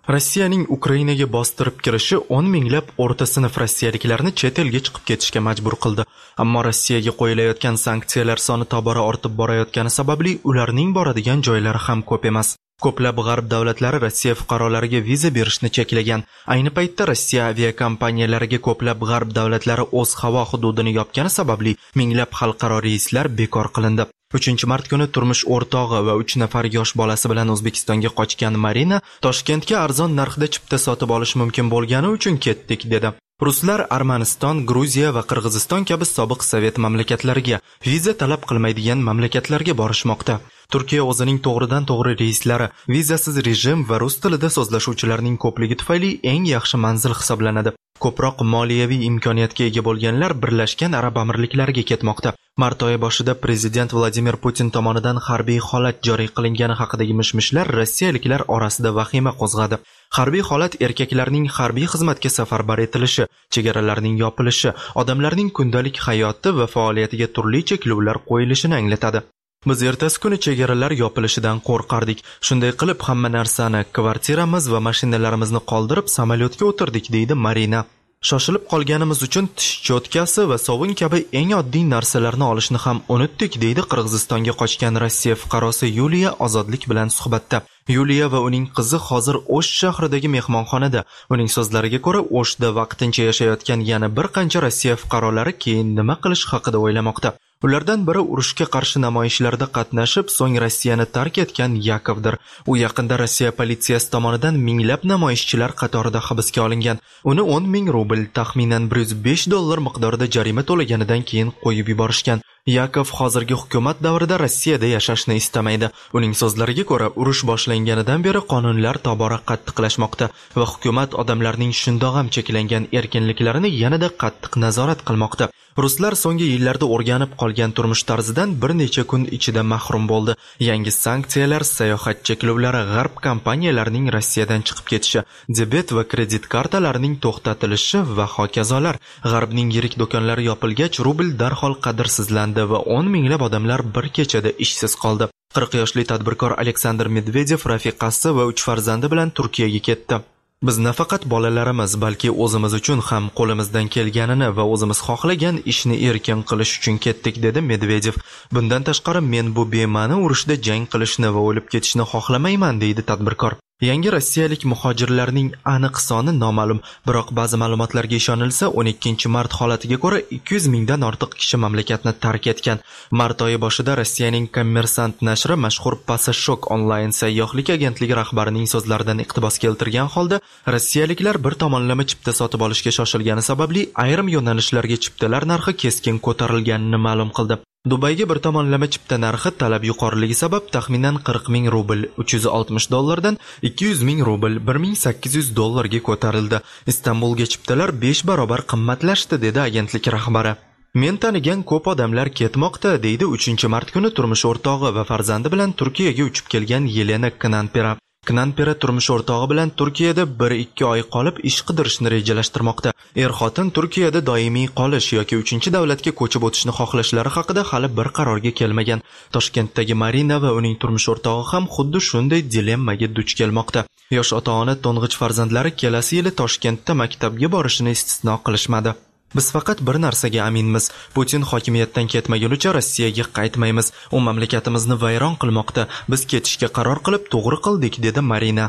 Rossiyaning Ukrainaga bostirib kirishi o'n minglab o'rta sinf rossiyaliklarni chet elga chiqib ketishga majbur qildi. Ammo Rossiyaga qo'yilayotgan sanksiyalar soni tobora ortib borayotgani sababli ularning boradigan joylari ham ko'p emas. Ko'plab g'arb davlatlari Rossiya fuqarolariga viza berishni cheklagan. Ayni paytda Rossiya aviakompaniyalariga ko'plab g'arb davlatlari o'z havo hududini yopgani sababli minglab xalqaro reyslar bekor qilindi. uchinchi mart kuni turmush o'rtog'i va uch nafar yosh bolasi bilan O'zbekistonga qochgan Marina Toshkentga arzon narxda chipta sotib olish mumkin bo'lgani uchun ketdik dedi. Ruslar Armaniston, Gruziya va Qirg'iziston kabi sobiq Sovet mamlakatlariga viza talab qilmaydigan mamlakatlarga borishmoqda. Turkiya o'zining to'g'ridan-to'g'ri reyslari, vizasiz rejim va rus tilida so'zlashuvchilarning ko'pligi tufayli eng yaxshi manzil hisoblanadi. Ko'proq moliyaviy imkoniyatga ega bo'lganlar Birlashgan Arab Amirliklariga ketmoqda. Mart oyi boshida prezident Vladimir Putin tomonidan harbiy holat joriy qilingani haqidagi mishmishlar rossiyaliklar orasida vahima qo'zg'adi. Harbiy holat erkaklarning harbiy xizmatga safarbar etilishi, chegaralarning yopilishi, odamlarning kundalik hayoti va faoliyatiga turli cheklovlar qo'yilishini anglatadi. Biz ertasi kuni chegaralar yopilishidan qo'rqardik. Shunday qilib hamma narsani, kvartiramiz va mashinalarimizni qoldirib samolyotga o'tirdik, deydi Marina. Shoshilib qolganimiz uchun tish cho'tkasi va sovun kabi eng oddiy narsalarni olishni ham unutdik, deydi Qirg'izistonga qochgan Rossiya fuqarosi Yuliya Ozodlik bilan suhbatda. Yuliya va uning qizi hozir O'sh shahridagi mehmonxonada. Uning so'zlariga ko'ra, O'shda vaqtincha yashayotgan yana bir qancha Rossiya fuqarolari keyin nima qilish haqida o'ylamoqda. Ulardan biri urushga qarshi namoyishlarda qatnashib, so'ng Rossiyani tark etgan Yakovdir. U yaqinda Rossiya politsiyasi tomonidan minglab namoyishchilar qatorida hibsga olingan. Uni o'n ming rubl, taxminan bir yuz besh dollar miqdorida jarima to'laganidan keyin qo'yib yuborishgan. Yakov hozirgi hukumat davrida Rossiyada yashashni istamaydi. Uning so'zlariga ko'ra, urush boshlanganidan beri qonunlar tobora qattiqlashmoqda va hukumat odamlarning shundoq ham cheklangan erkinliklarini yanada qattiq nazorat qilmoqda. Ruslar so'nggi yillarda o'rganib qolgan turmush tarzidan bir necha kun ichida mahrum bo'ldi. Yangi sanksiyalar, sayohat cheklovlari, g'arb kompaniyalarining Rossiyadan chiqib ketishi, debet va kredit kartalarining to'xtatilishi va hokazolar. G'arbning yirik do'konlari yopilgach, rubl darhol qadrsizlandi va o'n minglab odamlar bir kechada ishsiz qoldi. qirq yoshli tadbirkor Aleksandr Medvedev rafiqasi va uch farzandi bilan Turkiyaga ketdi. Biz nafaqat bolalarimiz, balki o'zimiz uchun ham qo'limizdan kelganini va o'zimiz xohlagan ishni erkin qilish uchun ketdik, dedi Medvedev. Bundan tashqari, men bu bema'ni urushda jang qilishni va o'lib ketishni xohlamayman, deydi tadbirkor. Yangi rossiyalik muhojirlarning aniq soni noma'lum, biroq ba'zi ma'lumotlarga ishonilsa, o'n ikkinchi mart holatiga ko'ra ikki yuz mingdan ortiq kishi mamlakatni tark etgan. Mart oyi boshida Rossiyaning Kommersant nashri mashhur Passashok onlayn sayyohlik agentligi rahbarining so'zlaridan iqtibos keltirgan holda, rossiyaliklar bir tomonlama chipta sotib olishga shoshilgani sababli ayrim yo'nalishlarga chiptalar narxi keskin ko'tarilganini ma'lum qildi. Dubayga bir tomonlama chipta narxi talab yuqoriligi sabab taxminan qirq ming rubl, uch yuz oltmish dollardan ikki yuz ming rubl, bir ming sakkiz yuz dollarga ko'tarildi. Istanbulga chiptalar besh barobar qimmatlashdi, dedi agentlik rahbari. Men tanigan ko'p odamlar ketmoqda, deydi uchinchi mart kuni turmush o'rtog'i va farzandi bilan Turkiyaga uchib kelgan Yelena Knanpera. Knanpera turmush o'rtog'i bilan Turkiyada bir ikki oy qolib ish qidirishni rejalashtirmoqda. Er-xotin Turkiyada doimiy qolish yoki uchinchi davlatga ko'chib o'tishni xohlashlari haqida hali bir qarorga kelmagan. Toshkentdagi Marina va uning turmush o'rtog'i ham xuddi shunday dilemmaga duch kelmoqda. Yosh ota-ona to'ng'ich farzandlari kelasi yili Toshkentda maktabga borishini istisno qilishmadi. Biz faqat bir narsaga aminmiz. Putin hokimiyatdan ketmagunicha Rossiyaga qaytmaymiz. U mamlakatimizni vayron qilmoqda. Biz ketishga qaror qilib to'g'ri qildik, dedi Marina.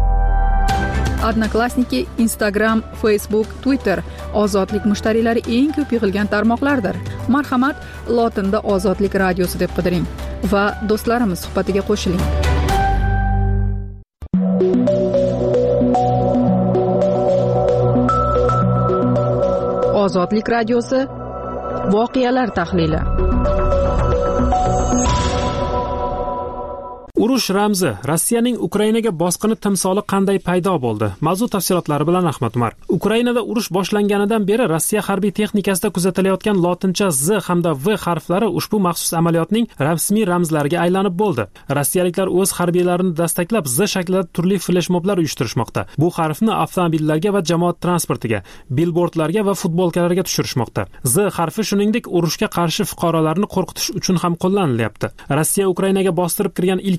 Odnoklassniki, Instagram, Facebook, Twitter ozodlik mushtariylari eng ko'p yig'ilgan tarmoqlardir. Marhamat, lotinda Ozodlik radiosi deb qidiring va do'stlarimiz suhbatiga qo'shiling. Ozodlik radiosi voqealar tahlili. Urush ramzi, Rossiyaning Ukrainaga bosqini timsoli qanday paydo bo'ldi? Mavzu tafsilotlari bilan Ahmad Umar. Ukrainada urush boshlanganidan beri Rossiya harbiy texnikasida kuzatilayotgan lotincha Z hamda V harflari ushbu maxsus amaliyotning rasmiy ramzlariga aylanib bo'ldi. Rossiyaliklar o'z harbiylarini dastaklab Z shaklida turli fleshmoblar uyushtirishmoqda. Bu harfni avtomobillarga va jamoat transportiga, billbordlarga va futbolkalarga tushirishmoqda. Z harfi shuningdek urushga qarshi fuqarolarni qo'rqitish uchun ham qo'llanilyapti. Rossiya Ukrainaga bostirib kirgan ilk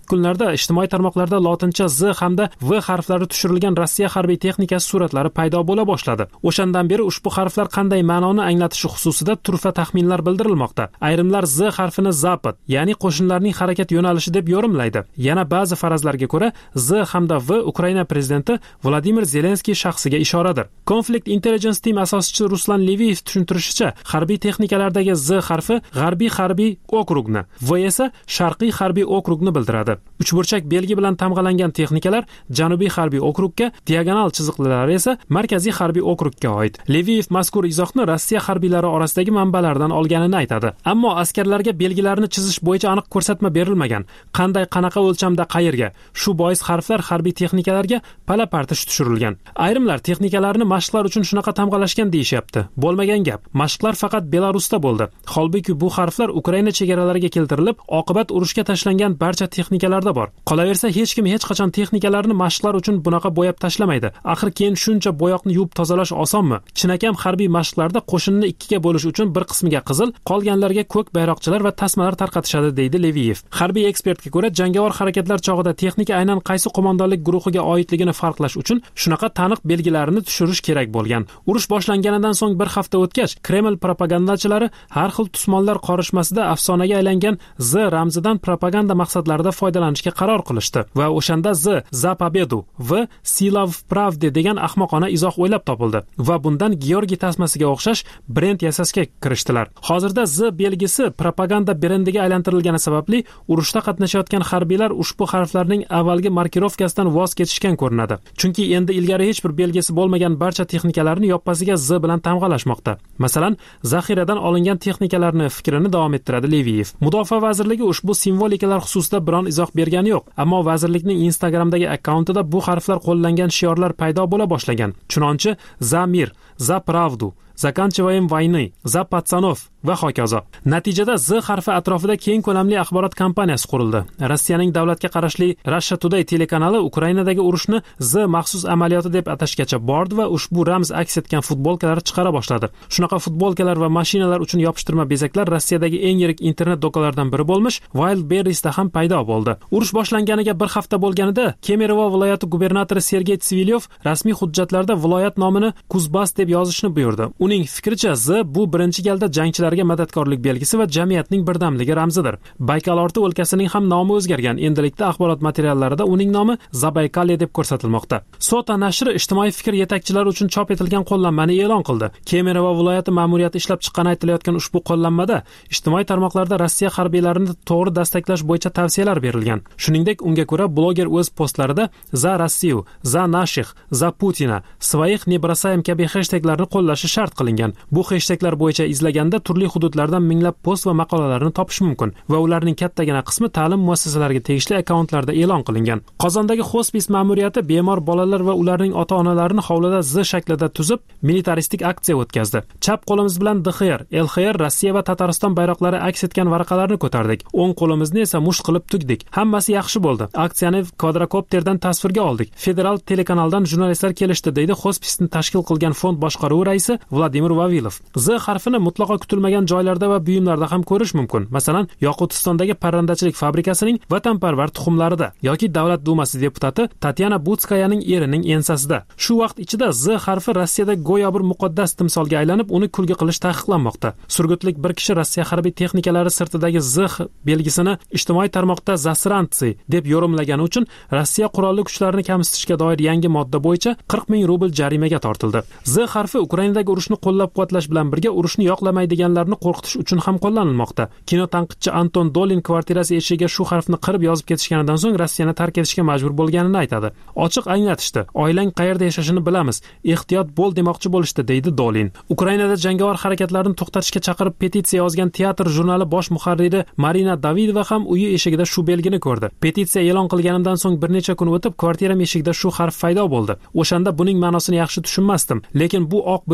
kunlarda ijtimoiy tarmoqlarda lotincha Z hamda V harflari tushirilgan Rossiya harbiy texnikasi suratlari paydo bo'la boshladi. O'shandan beri ushbu harflar qanday ma'noni anglatishi xususida turfa taxminlar bildirilmoqda. Ayrimlar Z harfini Zapad, ya'ni qo'shinlarning harakat yo'nalishi deb yorumlaydi. Yana ba'zi farazlarga ko'ra Z hamda V Ukraina prezidenti Vladimir Zelenskiy shaxsiga ishoradir. Conflict Intelligence Team asoschisi Ruslan Leviyev tushuntirishicha, harbiy texnikalardagi Z harfi g'arbiy harbiy okrugni, V esa sharqiy harbiy okrugni bildiradi. Uchburchak belgi bilan tamg'alangan texnikalar janubiy harbiy okrugga, diagonal chiziqlari esa markaziy harbiy okrugga oid. Leviyev mazkur izohni Rossiya harbiylari orasidagi manbalardan olganini aytadi. Ammo askarlarga belgilarni chizish bo'yicha aniq ko'rsatma berilmagan. Qanday, qanaqa o'lchamda, qayerga? Shu bois harflar harbiy texnikalarga pala-partish tushirilgan. Ayrimlar texnikalarni mashqlar uchun shunaqa tamg'alashgan deyishyapti. Bo'lmagan gap. Mashqlar faqat Belarusda bo'ldi. Holbuki bu harflar Ukraina chegaralariga keltirilib, oqibat urushga tashlangan barcha texnikalarda bor. Qolaversa, hech kim hech qachon texnikalarni mashqlar uchun bunaqa bo'yab tashlamaydi. Axir keyin shuncha bo'yoqni yuvib tozalash osonmi? Chinakam harbiy mashqlarda qo'shinni ikkiga bo'lish uchun bir qismiga qizil, qolganlarga ko'k bayroqchalar va tasmalar tarqatishadi, deydi Leviyev. Harbiy ekspertga ko'ra, jangovar harakatlar chog'ida texnika aynan qaysi qo'mondonlik guruhiga oidligini farqlash uchun shunaqa taniq belgilarini tushirish kerak bo'lgan. Urush boshlanganidan so'ng bir hafta o'tgach, Kreml propagandachilari har xil tusmonlar qorishmasida afsonaga aylangan Z ramzidan propaganda maqsadlarida foydalanishga qaror qilishdi va o'shanda Z za pobedu v sila v pravde degan ahmoqona izoh o'ylab topildi va bundan Georgiy tasmasiga o'xshash brend yasashga kirishdilar. Hozirda Z belgisi propaganda brendiga aylantirilgani sababli urushda qatnashayotgan harbiylar ushbu harflarning avvalgi markirovkasidan voz kechishgan ko'rinadi. Chunki endi ilgari hech bir belgisi bo'lmagan barcha texnikalarni yoppasiga Z bilan tamg'alashmoqda. Masalan, zaxiradan olingan texnikalarni fikrini davom ettiradi Leviyev. Mudofaa vazirligi ushbu simvolikalar xususida biron izoh bergani yo'q, ammo vazirlikning Instagramdagi akkauntida bu harflar qo'llangan shiorlar paydo bo'la boshlagan. Chunonchi za mir, za pravdu, Zakanchivayim vayni, za patsanov va hokazo. Natijada Z harfi atrofida keng ko'lamli axborot kampaniyasi qurildi. Rossiyaning davlatga qarashli Russia Today telekanali Ukrainadagi urushni Z maxsus amaliyoti deb atashgacha bordi va ushbu ramz aks etgan futbolkalar chiqara boshladi. Shunaqa futbolkalar va mashinalar uchun yopishtirma bezaklar Rossiyadagi eng yirik internet do'konlaridan biri bo'lmish Wildberries'da ham paydo bo'ldi. Urush boshlanganiga bir hafta bo'lganida Kemerovo viloyati gubernatori Sergey Tsivilyov rasmiy hujjatlarda viloyat nomini Kuzbas deb yozishni buyurdi. Uning fikricha Z bu birinchi galda jangchilarga madadkorlik belgisi va jamiyatning birdamligi ramzidir. Baykalorti o'lkasining ham nomi o'zgargan. Endilikda axborot materiallarida uning nomi Zabaykalye deb ko'rsatilmoqda. Sota nashri ijtimoiy fikr yetakchilari uchun chop etilgan qo'llanmani e'lon qildi. Kemerovo viloyati ma'muriyati ishlab chiqqani aytilayotgan ushbu qo'llanmada ijtimoiy tarmoqlarda Rossiya harbiylarini to'g'ri dastaklash bo'yicha tavsiyalar berilgan. Shuningdek, unga ko'ra bloger o'z postlarida za Rossiyu, za nashih, za Putina, своих не бросаем kabi hashtaglarni qo'llashi shart qilingan. Bu hashtaglar bo'yicha izlaganda turli hududlardan minglab post va maqolalarni topish mumkin va ularning kattagina qismi ta'lim muassasalariga tegishli akkauntlarda e'lon qilingan. Qozondagi hospis ma'muriyati bemor bolalar va ularning ota-onalarini hovlida Z shaklida tuzib, militaristik aksiya o'tkazdi. Chap qo'limiz bilan D X R, L X R, Rossiya va Tatariston bayroqlari aks etgan varaqalarni ko'tardik. O'ng qo'limizni esa musht qilib tugdik. Hammasi yaxshi bo'ldi. Aksiyani kvadrokopterdan tasvirga oldik. Federal telekanaldan jurnalistlar kelishdi, deydi hospisni tashkil qilgan fond boshqaruvi raisi Vladimir Vavilov. Z harfini mutlaqo kutilmagan joylarda va buyumlarda ham ko'rish mumkin. Masalan, Yoqutistondagi parrandachilik fabrikasining vatanparvar tuxumlarida yoki Davlat dumasi deputati Tatyana Butskayaning erining ensasida. Shu vaqt ichida Z harfi Rossiyada go'yo bir muqaddas timsolga aylanib, uni kulgi qilish taqiqlanmoqda. Surgutlik bir kishi Rossiya harbiy texnikalari sirtidagi Z belgisini ijtimoiy tarmoqda zasrantsiy deb yorumlagani uchun Rossiya qurolli kuchlarini kamsitishga doir yangi modda bo'yicha qirq ming rubl jarimaga tortildi. Z harfi Ukrainadagi urushni qo'llab-quvvatlash bilan birga urushni yoqlamaydiganlarni qo'rqitish uchun ham qo'llanilmoqda. Kino tanqidchi Anton Dolin kvartirasi eshigiga shu harfni qirib yozib ketishganidan so'ng Rossiyani tark etishga majbur bo'lganini aytadi. Ochiq anglatishdi. Oilang qayerda yashashini bilamiz. Ehtiyot bo'l demoqchi bo'lishdi, deydi Dolin. Ukrainada jangovar harakatlarni to'xtatishga chaqirib petitsiya yozgan teatr jurnali bosh muharriri Marina Davidova ham uyi eshigida shu belgini ko'rdi. Petitsiya e'lon qilganimdan so'ng bir necha kun o'tib kvartiram eshigida shu harf paydo bo'ldi. O'shanda buning ma'nosini yaxshi tushunmasdim, lekin bu oq bo'yoqda belgi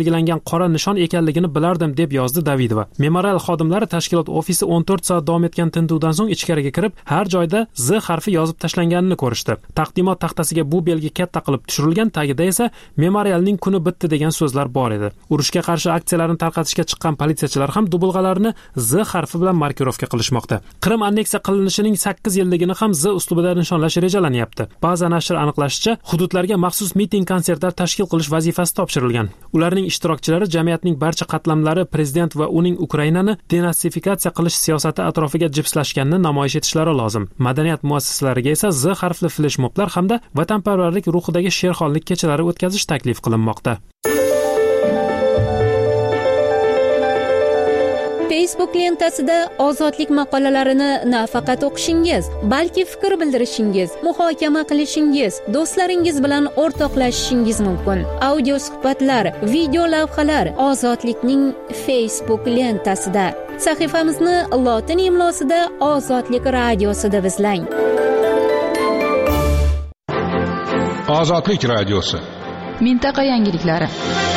belgilangan qora nishon ekanligini bilardim, deb yozdi Davidova. Memorial xodimlari tashkilot ofisi o'n to'rt soat davom etgan tintuvdan so'ng ichkariga kirib, har joyda Z harfi yozib tashlanganini ko'rishdi. Taqdimot taxtasiga bu belgi katta qilib tushirilgan, tagida esa Memorialning kuni bitdi degan so'zlar bor edi. Urushga qarshi aksiyalarni tarqatishga chiqqan politsiyachilar ham dubulg'alarni Z harfi bilan markirovka qilishmoqda. Qrim anneksiya qilinishining sakkiz yilligini ham Z uslubida nishonlash rejalanyapti. Ba'zi nashr aniqlashicha, hududlarga maxsus miting, konsertlar tashkil qilish vazifasi topshirilgan. Ularning ishtirokchilari jamiyatning barcha qatlamlari prezident va uning Ukrainani denasifikatsiya qilish siyosati atrofiga jipslashganini namoyish etishlari lozim. Madaniyat muassasalariga esa Z harfli fleshmoblar hamda vatanparvarlik ruhidagi sherxonlik kechalari o'tkazish taklif qilinmoqda. Facebook lentasida ozodlik maqolalarini nafaqat o'qishingiz, balki fikr bildirishingiz, muhokama qilishingiz, do'stlaringiz bilan o'rtoqlashishingiz mumkin. Audio suhbatlar, video lavhalar ozodlikning Facebook lentasida. Sahifamizni lotin imlosida Ozodlik radiosida izlang. Ozodlik radiosi. Mintaqa yangiliklari.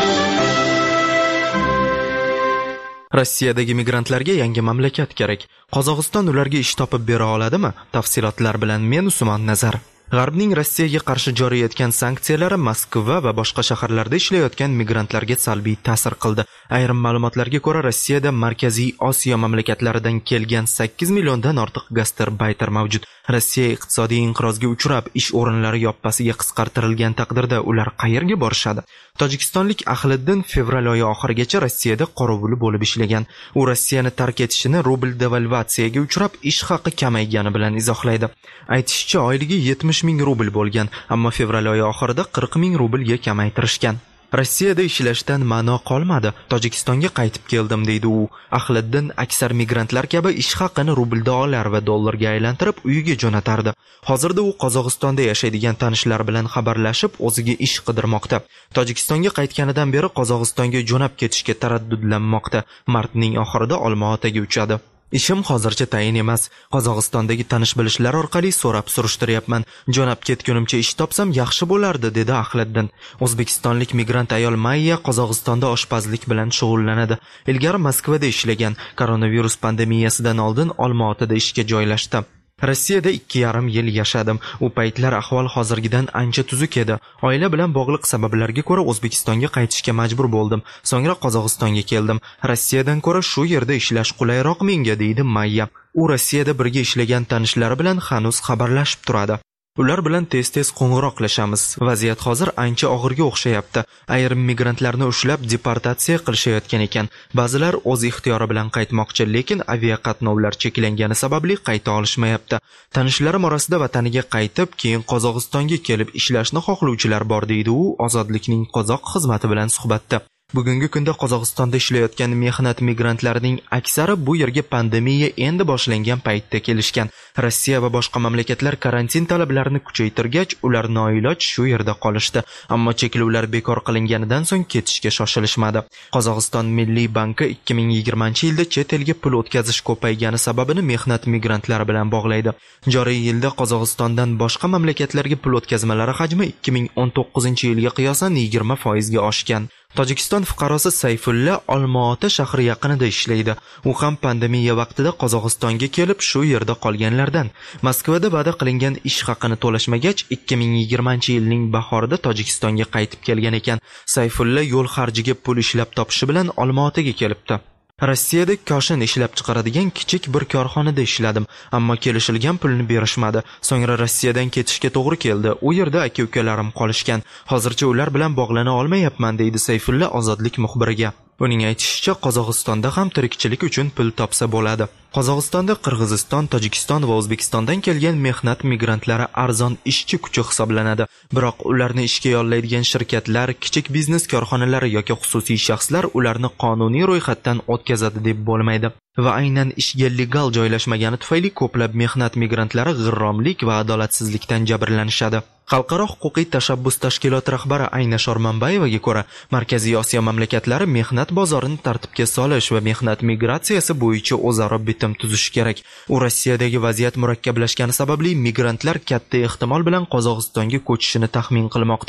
Rossiyadagi migrantlarga yangi mamlakat kerak. Qozog'iston ularga ish topib bera oladimi? Tafsilotlar bilan men Usmon Nazar. G'arbning Rossiyaga qarshi joriy etgan sanksiyalari Moskva va boshqa shaharlarda ishlayotgan migrantlarga salbiy ta'sir qildi. Ayrim ma'lumotlarga ko'ra, Rossiyada Markaziy Osiyo mamlakatlaridan kelgan sakkiz milliondan ortiq gastarbayter mavjud. Rossiya iqtisodiy inqirozga uchrab, ish o'rinlari yoppasiga qisqartirilgan taqdirda ular qayerga borishadi? Tojikistonlik Ahliddin fevral oyi oxirigacha Rossiyada qorovul bo'lib ishlagan. U Rossiyani tark etishini rubl devalvatsiyaga uchrab, ish haqi kamaygani bilan izohlaydi. Aytishicha, oyligi yetmish ming rubl bo'lgan, ammo fevral oyi oxirida qirq ming rublga kamaytirishgan. Rossiyada ishlashdan ma'no qolmadi. Tojikistonga qaytib keldim, deydi u. Ahliddin aksar migrantlar kabi ish haqini rubl dollar va dollarga aylantirib uyiga jo'natardi. Hozirda u Qozog'istonda yashaydigan tanishlari bilan xabarlashib, o'ziga ish qidirmoqda. Tojikistonga qaytganidan beri Qozog'istonga jo'nab ketishga taraddudlanmoqda. Martning oxirida Olma-Otaga uchadi. Ishim hozircha tayin emas. Qozog'istondagi tanish-bilishlar orqali so'rab surishtiryapman. Jo'nab ketgunimcha ish topsam yaxshi bo'lardi, dedi Ahliddin. O'zbekistonlik migrant ayol Mayya Qozog'istonda oshpazlik bilan shug'ullanadi. Ilgari Moskvada ishlagan. Koronavirus pandemiyasidan oldin Olma-Otada ishga joylashdi. Rossiyada ikki yarim yil yashadim. U paytlar ahvol hozirgidan ancha tuzuk edi. Oila bilan bog'liq sabablarga ko'ra O'zbekistonga qaytishga majbur bo'ldim. So'ngra Qozog'istonga keldim. Rossiyadan ko'ra shu yerda ishlash qulayroq menga, deydi Mayya. U Rossiyada birga ishlagan tanishlari bilan hanuz xabarlashib turadi. Ular bilan tez-tez qo'ng'iroqlashamiz. Vaziyat hozir ancha og'irga o'xshayapti. Ayrim migrantlarni ushlab deportatsiya qilishayotgan ekan. Ba'zilar o'z ixtiyori bilan qaytmoqchi, lekin aviaqatnovlar cheklangani sababli qayta olishmayapti. Tanishlarim orasida vataniga qaytib, keyin Qozog'istonga kelib ishlashni xohlovchilar bor, deydi u Ozodlikning qozoq xizmati bilan suhbatda. Bugungi kunda Qozog'istonda ishlayotgan mehnat migrantlarining aksari bu yerga pandemiya endi boshlangan paytda kelishgan. Rossiya va boshqa mamlakatlar karantin talablarini kuchaytirgach, ular noiloj shu yerda qolishdi. Ammo cheklovlar bekor qilinganidan so'ng ketishga shoshilishmadi. Qozog'iston Milliy banki ikki ming yigirmanchi yilda chet elga pul o'tkazish ko'paygani sababini mehnat migrantlari bilan bog'laydi. Joriy yilda Qozog'istondan boshqa mamlakatlarga pul o'tkazmalari hajmi ikki ming o'n to'qqizinchi yilga qiyosan yigirma foiz ga oshgan. Tojikiston fuqarosi Sayfulla Olma-Ota shahri yaqinida ishlaydi. U ham pandemiya vaqtida Qozog'istonga kelib shu yerda qolganlardan. Moskvada va'da qilingan ish haqini to'lashmagach, ikki ming yigirmanchi yilning bahorida Tojikistonga qaytib kelgan ekan. Sayfulla yo'l xarjiga pul ishlab topishi bilan Olma-Otaga kelibdi. Rossiyada koshin ishlab chiqaradigan kichik bir korxonada ishladim, ammo kelishilgan pulni berishmadi. So'ngra Rossiyadan ketishga to'g'ri keldi. U yerda aka-ukalarim qolishgan. Hozircha ular bilan bog'lana olmayapman, deydi Sayfulla Ozodlik muxbiriga. Uning aytishicha, Qozog'istonda ham tirikchilik uchun pul topsa bo'ladi. Qozog'istonda Qirg'iziston, Tojikiston va O'zbekistondan kelgan mehnat migrantlari arzon ishchi kuchi hisoblanadi. Biroq ularni ishga yollaydigan shirkatlar, kichik biznes korxonalari yoki xususiy shaxslar ularni qonuniy ro'yxatdan o'tkazadi deb bo'lmaydi. Va aynan ishga legal joylashmagani tufayli ko'plab mehnat migrantlari g'irromlik va adolatsizlikdan jabrlanishadi. Xalqaro huquqiy tashabbus tashkiloti rahbari Ayna Shormanbayevaga ko'ra, Markaziy Osiyo mamlakatlari mehnat bozorini tartibga solish va mehnat migratsiyasi bo'yicha o'zaro bitim tuzishi kerak. U Rossiyadagi vaziyat murakkablashgani sababli migrantlar katta ehtimol bilan Qozog'istonga ko'chishini taxmin qilmoqda.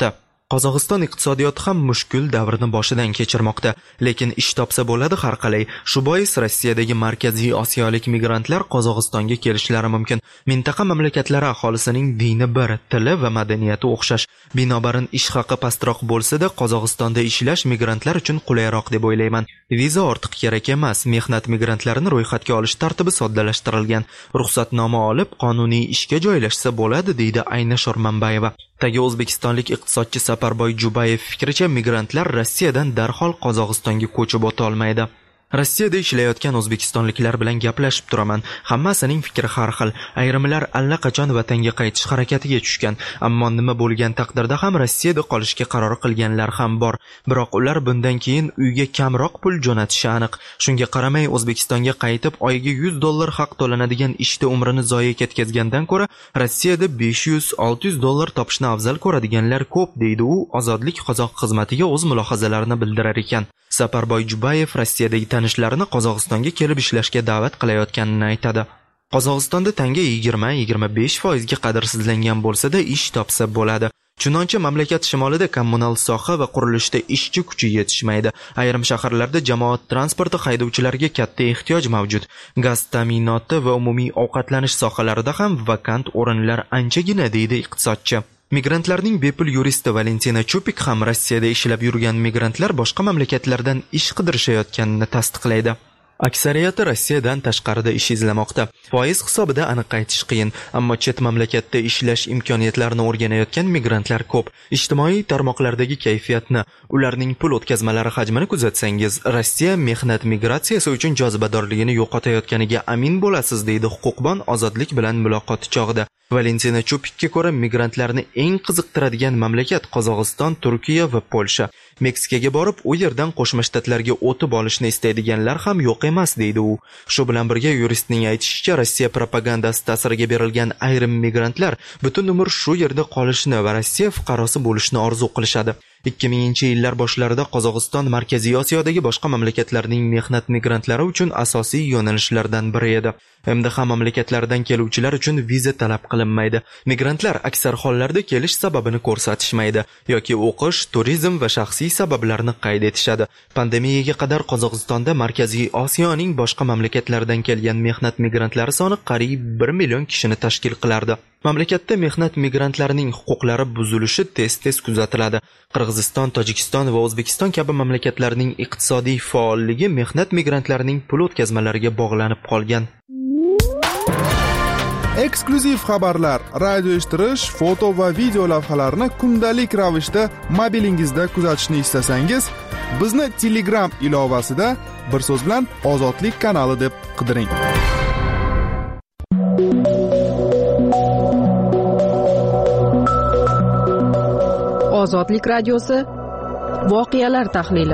Qozog'iston iqtisodiyoti ham mushkul davrni boshidan kechirmoqda, lekin ish topsa bo'ladi har qalay. Shu bois Rossiyadagi markaziy osiyolik migrantlar Qozog'istonga kelishlari mumkin. Mintaqa mamlakatlari aholisining dini bir, tili va madaniyati o'xshash. Binobarin ish haqi pastroq bo'lsa-da, Qozog'istonda ishlash migrantlar uchun qulayroq deb o'ylayman. Viza ortiq kerak emas. Mehnat migrantlarini ro'yxatga olish tartibi soddalashtirilgan. Ruxsatnoma olib, qonuniy ishga joylashsa bo'ladi, deydi Ayna Shormanbayeva. Tagi o'zbekistonlik iqtisodchi Saparboy Jubayev fikricha, migrantlar Rossiyadan darhol Qozog'istonga ko'chib o'ta olmaydi. Rossiyada ishlayotgan o'zbekistonliklar bilan gaplashib turaman. Hammasining fikri har xil. Ayrimlar allaqachon vatanga qaytish harakatiga tushgan, ammo nima bo'lgan taqdirda ham Rossiyada qolishga qaror qilganlar ham bor. Biroq ular bundan keyin uyga kamroq pul jo'natishi aniq. Shunga qaramay O'zbekistonga qaytib oyiga yuz dollar haq to'lanadigan ishda umrini zoya ketkazgandan ko'ra Rossiyada besh yuz olti yuz dollar topishni afzal ko'radiganlar ko'p, deydi u Ozodlik qozoq xizmatiga o'z mulohazalarini bildirar ekan. Saparboy Jubayev Rossiyadagi tanishlarini Qozog'istonga kelib ishlashga da'vat qilayotganini aytadi. Qozog'istonda tanga yigirma yigirma besh foiz ga qadrsizlangan bo'lsa-da, ish topsa bo'ladi. Chunonchi mamlakat shimolida kommunal soha va qurilishda ishchi kuchi yetishmaydi. Ayrim shaharlarda jamoat transporti haydovchilariga katta ehtiyoj mavjud. Gaz ta'minoti va umumiy ovqatlanish sohalarida ham vakant o'rinlar anchagina, deydi iqtisodchi. Migrantlarning bepul yuristi Valentina Chupik ham Rossiyada ishlab yurgan migrantlar boshqa mamlakatlardan ish qidirishayotganini tasdiqlaydi. Aksariyati Rossiyadan tashqarida ish izlamoqda. Foiz hisobida aniq aytish qiyin, ammo chet mamlakatda ishlash imkoniyatlarini o'rganayotgan migrantlar ko'p. Ijtimoiy tarmoqlardagi kayfiyatni, ularning pul o'tkazmalari hajmini kuzatsangiz, Rossiya mehnat migratsiyasi uchun jozibadorligini yo'qotayotganiga amin bo'lasiz, deydi huquqbon Ozodlik bilan muloqoti chog'ida. Valentina Chupikka ko'ra, migrantlarni eng qiziqtiradigan mamlakat Qozog'iston, Turkiya va Polsha. Meksikaga borib, u yerdan Qo'shma Shtatlarga o'tib olishni istaydiganlar ham yo'q emas, deydi u. Shu bilan birga yuristning aytishicha, Rossiya propagandasi ta'siriga berilgan ayrim migrantlar butun umr shu yerda qolishni va Rossiya fuqarosi bo'lishni orzu qilishadi. ikki minginchi yillar boshlarida Qozog'iston Markaziy Osiyodagi boshqa mamlakatlarning mehnat migrantlari uchun asosiy yo'nalishlardan biri edi. M D H mamlakatlaridan keluvchilar uchun viza talab qilinmaydi. Migrantlar aksar hollarda kelish sababini ko'rsatishmaydi yoki o'qish, turizm va shaxsiy sabablarni qayd etishadi. Pandemiyaga qadar Qozog'istonda Markaziy Osiyoning boshqa mamlakatlaridan kelgan mehnat migrantlari soni qariyb bir million kishini tashkil qilardi. Mamlakatda mehnat migrantlarining huquqlari buzilishi tez-tez kuzatiladi. Qirg'iziston, Tojikiston va O'zbekiston kabi mamlakatlarning iqtisodiy faolligi mehnat migrantlarining pul o'tkazmalariga bog'lanib qolgan. Eksklyuziv xabarlar, radio eshittirish, foto va video lavhalarni kundalik ravishda mobilingizda kuzatishni istasangiz, bizni Telegram ilovasida bir so'z bilan Ozodlik kanali deb qidiring. Ozodlik radiosi voqealar tahlili.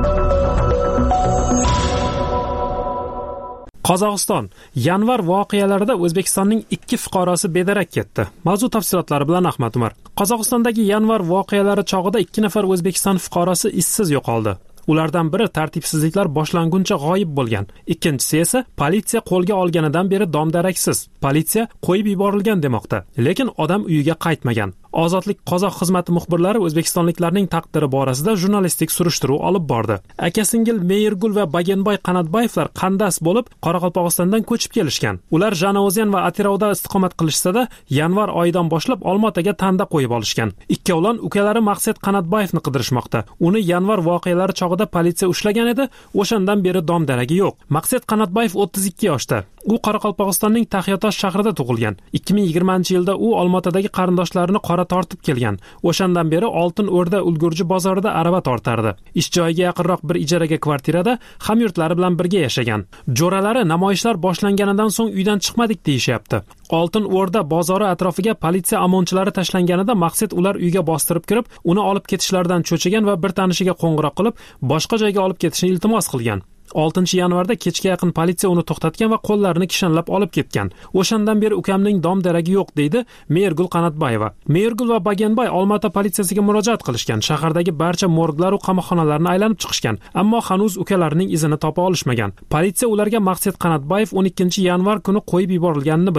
Qozog'iston yanvar voqealarida O'zbekistonning ikki fuqarosi bedarak ketdi. Mavzu tafsilotlari bilan Ahmad Umar. Qozog'istondagi yanvar voqealari chog'ida ikki nafar O'zbekiston fuqarosi izsiz yo'qoldi. Ulardan biri tartibsizliklar boshlanguncha g'oyib bo'lgan. Ikkinchisi esa politsiya qo'lga olganidan beri dom-daraksiz. Politsiya qo'yib yuborilgan demoqda, lekin odam uyiga qaytmagan. Ozodlik qozoq xizmati muxbirlari o'zbekistonliklarning taqdiri borasida jurnalistik surishtiruv olib bordi. Aka-singil Meyrgul va Bagenboy Qanatboyevlar qandas bo'lib Qoraqalpog'istondan ko'chib kelishgan. Ular Janozian va Atirovda istiqomat qilishsa-da, yanvar oyidan boshlab Olmaotaga tanda qo'yib olishgan. Ikkovlon ukalari Maqsad Qanatboyevni qidirishmoqda. Uni yanvar voqealari chog'ida politsiya ushlagan edi, o'shandan beri dom-daragi yo'q. Maqsad Qanatboyev o'ttiz ikki yoshda. U Qoraqalpog'istonning Taxyotosh shahrida tug'ilgan. ikki ming yigirmanchi yilda u Olmaotadagi qarindoshlarini qora tortib kelgan. O'shandan beri Oltin O'rda Ulgurji bozorida arava tortardi. Ish joyiga yaqinroq bir ijaraga kvartirada hamyurtlari bilan birga yashagan. Jo'ralari namoyishlar boshlanganidan so'ng uydan chiqmadik deyishyapti. Oltin O'rda bozori atrofiga politsiya amonchilari tashlanganida Maqsad ular uyga bostirib kirib, uni olib ketishlaridan cho'chigan va bir tanishiga qo'ng'iroq qilib, boshqa joyga olib ketishni iltimos qilgan. oltinchi yanvarda kechga yaqin politsiya uni to'xtatgan va qo'llarini kishanlab olib ketgan. O'shandan beri ukamning dom-daragi yo'q, deydi Meyrgul Qanatboyeva. Meyrgul va Bagenboy Olmaota politsiyasiga murojaat qilishgan. Shahardagi barcha morglar va qamoqxonalarni aylanib chiqishgan, ammo hanuz ukalarining izini topa olishmagan. Politsiya ularga Maqsad Qanatboyev o'n ikkinchi yanvar kuni qo'yib yuborilganini bildirgan.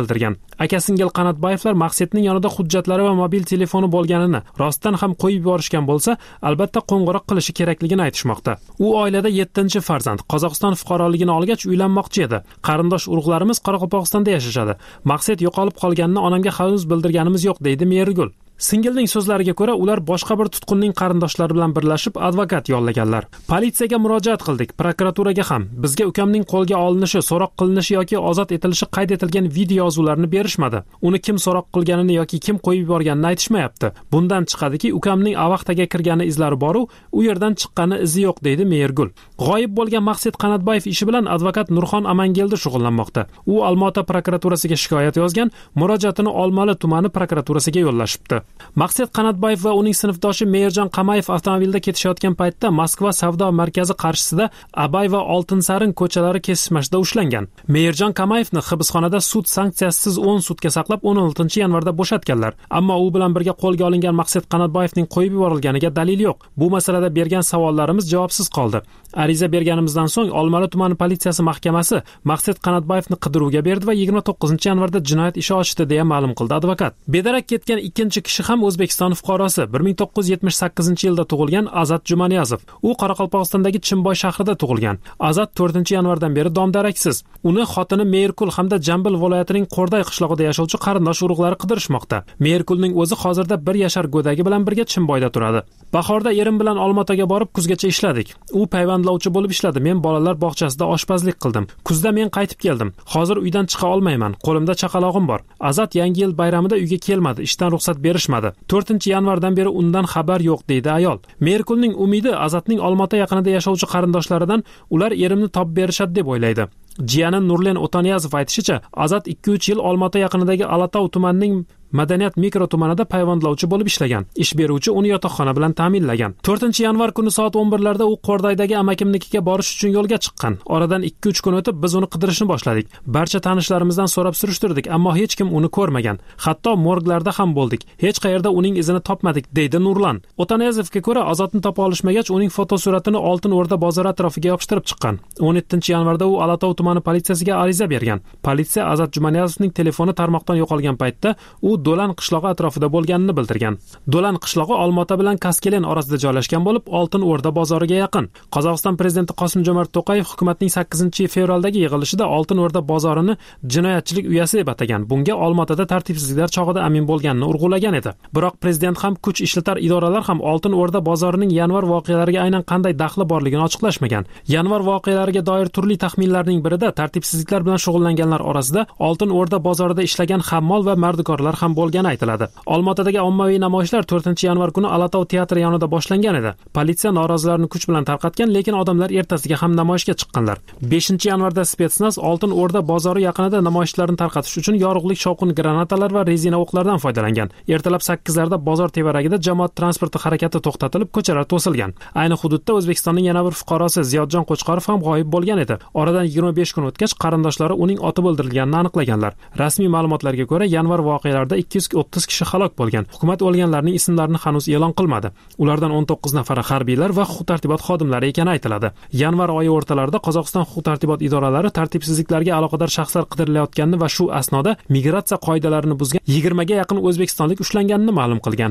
aka singil Qanatboyevlar Maqsadning yonida hujjatlari va mobil telefoni bo'lganini rostdan ham qo'yib yuborishgan bo'lsa, albatta qo'ng'iroq qilishi kerakligini aytishmoqda. U oilada yettinchi farzand, Qozog'iston fuqaroligini olgach uylanmoqchi edi. Qarindosh urug'larimiz Qoraqalpog'istonda yashashadi. Maqsad yo'qolib qolganini onamga hanuz bildirganimiz yo'q, deydi Mehrigul. Singilning so'zlariga ko'ra, ular boshqa bir tutqunning qarindoshlari bilan birlashib advokat yollaganlar. Politsiyaga murojaat qildik, prokuraturaga ham. Bizga ukamning qo'lga olinishi, so'roq qilinishi yoki ozod etilishi qayd etilgan video yozuvlarini berishmadi. Uni kim so'roq qilganini yoki kim qo'yib yuborganini aytishmayapti. Bundan chiqadiki, ukamning avaqtaga kirgani izlari bor, u yerdan chiqqani izi yo'q, deydi Mehrigul. G'oyib bo'lgan Maqsad Qanatboyev ishi bilan advokat Nurxon Amangeldi shug'ullanmoqda. U Olmaota prokuraturasiga shikoyat yozgan, murojaatini Olmali tumani prokuraturasiga yo'llashibdi. Maqsad Qanatboyev va uning sinfdoshi Meyerjon Qamayev avtomobilda ketishayotgan paytda Moskva savdo markazi qarshisida Abay va Oltinsarin ko'chalari kesishmashida ushlangan. Meyerjon Qamayevni hibsxonada sud sanksiyasiz o'n sutka saqlab o'n oltinchi yanvarda bo'shatganlar. Ammo u bilan birga qo'lga olingan Maqsad Qanatboyevning qo'yib yuborilganiga dalil yo'q. Bu masalada bergan savollarimiz javobsiz qoldi. Ariza berganimizdan so'ng Olmali tumani politsiyasi mahkamasi Maqsad Qanatboyevni qidiruvga berdi va yigirma to'qqizinchi yanvarda jinoyat ishi ochdi, deya ma'lum qildi advokat. Bedarak ketgan ikkinchi kishi ham O'zbekiston fuqarosi, bir ming to'qqiz yuz yetmish sakkizinchi yilda tug'ilgan Azat Jumaniyazov. U Qoraqalpog'istondagi Chimboy shahrida tug'ilgan. Azat to'rtinchi yanvardan beri domdaraksiz. Uni xotini Mehrikul hamda Jambil viloyatining Qo'rday qishlog'ida yashovchi qarindosh urug'lari qidirishmoqda. Mehrkulning o'zi hozirda bir yashar go'dagi bilan birga Chimboyda turadi. Bahorda erim bilan Olmaotaga borib kuzgacha ishladik. U payvandlovchi bo'lib ishladi. Men bolalar bog'chasida oshpazlik qildim. Kuzda men qaytib keldim. Hozir uydan chiqa olmayman. Qo'limda chaqalog'im bor. Azat yangi yil bayramida uyga kelmadi. Ishdan ruxsat berishmadi. to'rtinchi yanvardan beri undan xabar yo'q, deydi ayol. Mehrkulning umidi Azatning Olmaota yaqinida yashovchi qarindoshlaridan ular erimni topib berishadi deb o'ylaydi. Jiyani Nurlen O'taniyazov aytishicha, Azat ikki uch yil Olmaota yaqinidagi Alatov tumanining Madaniyat mikro tumanida payvandlovchi bo'lib ishlagan. Ish beruvchi uni yotoqxona bilan ta'minlagan. to'rtinchi yanvar kuni soat o'n birlarda u Qo'rdaydagi amakimnikiga borish uchun yo'lga chiqqan. Oradan ikki uch kun o'tib biz uni qidirishni boshladik. Barcha tanishlarimizdan so'rab surishtirdik, ammo hech kim uni ko'rmagan. Hatto morglarda ham bo'ldik. Hech qayerda uning izini topmadik, deydi Nurlan. O'taniyazovga ko'ra, Azotni topa olishmagach, uning fotosuratini Oltin O'rda bozori atrofiga yopishtirib chiqqan. o'n yettinchi yanvarda u Alatov tumani politsiyasiga ariza bergan. Politsiya Azat Jumaniyazovning telefoni tarmoqdan yo'qolgan paytda u Do'lan qishlog'i atrofida bo'lganini bildirgan. Do'lan qishlog'i Olmaota bilan Kaskelen orasida joylashgan bo'lib, Oltin O'rda bozoriga yaqin. Qozog'iston prezidenti Qosim-Jomart To'qayev hukumatning sakkizinchi fevraldagi yig'ilishida Oltin O'rda bozorini jinoyatchilik uyasi deb atagan. Bunga Olmaotada tartibsizliklar chog'ida amin bo'lganini urg'ulagan edi. Biroq prezident ham kuch ishlatar idoralar ham Oltin O'rda bozorining yanvar voqealariga aynan qanday daxli borligini ochiqlashmagan. Yanvar voqealariga doir turli taxminlarning birida tartibsizliklar bilan shug'ullanganlar orasida Oltin O'rda bozorida ishlagan hammol va mardikorlar ham bo'lgani aytiladi. Olmaotadagi ommaviy namoyishlar to'rtinchi yanvar kuni Alatov teatri yonida boshlangan edi. Politsiya norozilarni kuch bilan tarqatgan, lekin odamlar ertasiga ham namoyishga chiqqanlar. beshinchi yanvarda Spetsnaz Oltin O'rda bozori yaqinida namoyishlarni tarqatish uchun yorug'lik shovqin granatalar va rezina o'qlardan foydalangan. Ertalab sakkizlarda bozor tevaragida jamoat transporti harakati to'xtatilib, ko'chalar to'silgan. Ayni hududda O'zbekistonning yana bir fuqarosi Ziyodjon Qo'chqorov ham g'oyib bo'lgan edi. Oradan yigirma besh kun o'tgach, qarindoshlari uning otib o'ldirilganini aniqlaganlar. Rasmiy ma'lumotlarga ko'ra, yanvar voqealarida ikki yuz o'ttiz kishi halok bo'lgan. Hukumat o'lganlarning ismlarini hanuz e'lon qilmadi. Ulardan o'n to'qqiz nafari harbiylar va huquq-tartibot xodimlari ekani aytiladi. Yanvar oyi o'rtalarida Qozog'iston huquq-tartibot idoralari tartibsizliklarga aloqador shaxslar qidirilayotganini va shu asnoda migratsiya qoidalarini buzgan yigirmaga yaqin o'zbekistonlik ushlanganini ma'lum qilgan.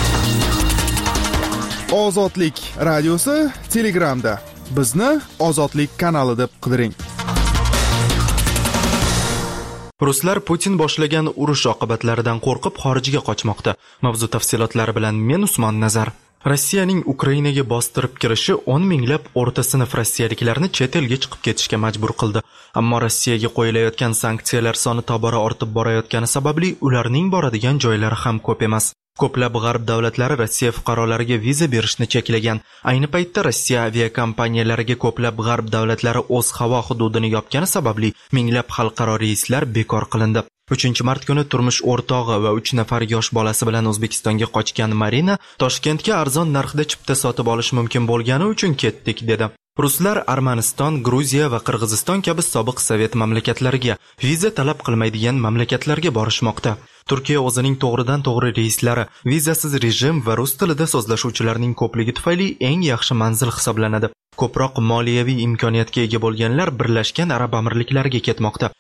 Ozodlik radiosi Telegramda. Bizni Ozodlik kanali deb qidiring. Ruslar Putin boshlagan urush oqibatlaridan qo'rqib xorijga qochmoqda. Mavzu tafsilotlari bilan men Usmon Nazar. Rossiyaning Ukrainaga bostirib kirishi o'n minglab o'rta sinf rossiyaliklarni chet elga chiqib ketishga majbur qildi. Ammo Rossiyaga qo'yilayotgan sanksiyalar soni tobora ortib borayotgani sababli ularning boradigan joylari ham ko'p emas. Ko'plab g'arb davlatlari Rossiya fuqarolariga viza berishni cheklagan. Ayni paytda Rossiya aviakompaniyalariga ko'plab g'arb davlatlari o'z havo hududini yopgani sababli minglab xalqaro reyslar bekor qilindi. uchinchi mart kuni turmush o'rtog'i va uch nafar yosh bolasi bilan O'zbekistonga qochgan Marina Toshkentga arzon narxda chipta sotib olish mumkin bo'lgani uchun ketdik dedi. Ruslar Armaniston, Gruziya va Qirg'iziston kabi sobiq Sovet mamlakatlariga viza talab qilmaydigan mamlakatlarga borishmoqda. Turkiya o'zining to'g'ridan-to'g'ri reyslari, vizasiz rejim va rus tilida so'zlashuvchilarning ko'pligi tufayli eng yaxshi manzil hisoblanadi. Ko'proq moliyaviy imkoniyatga ega bo'lganlar Birlashgan Arab Amirliklariga ketmoqda.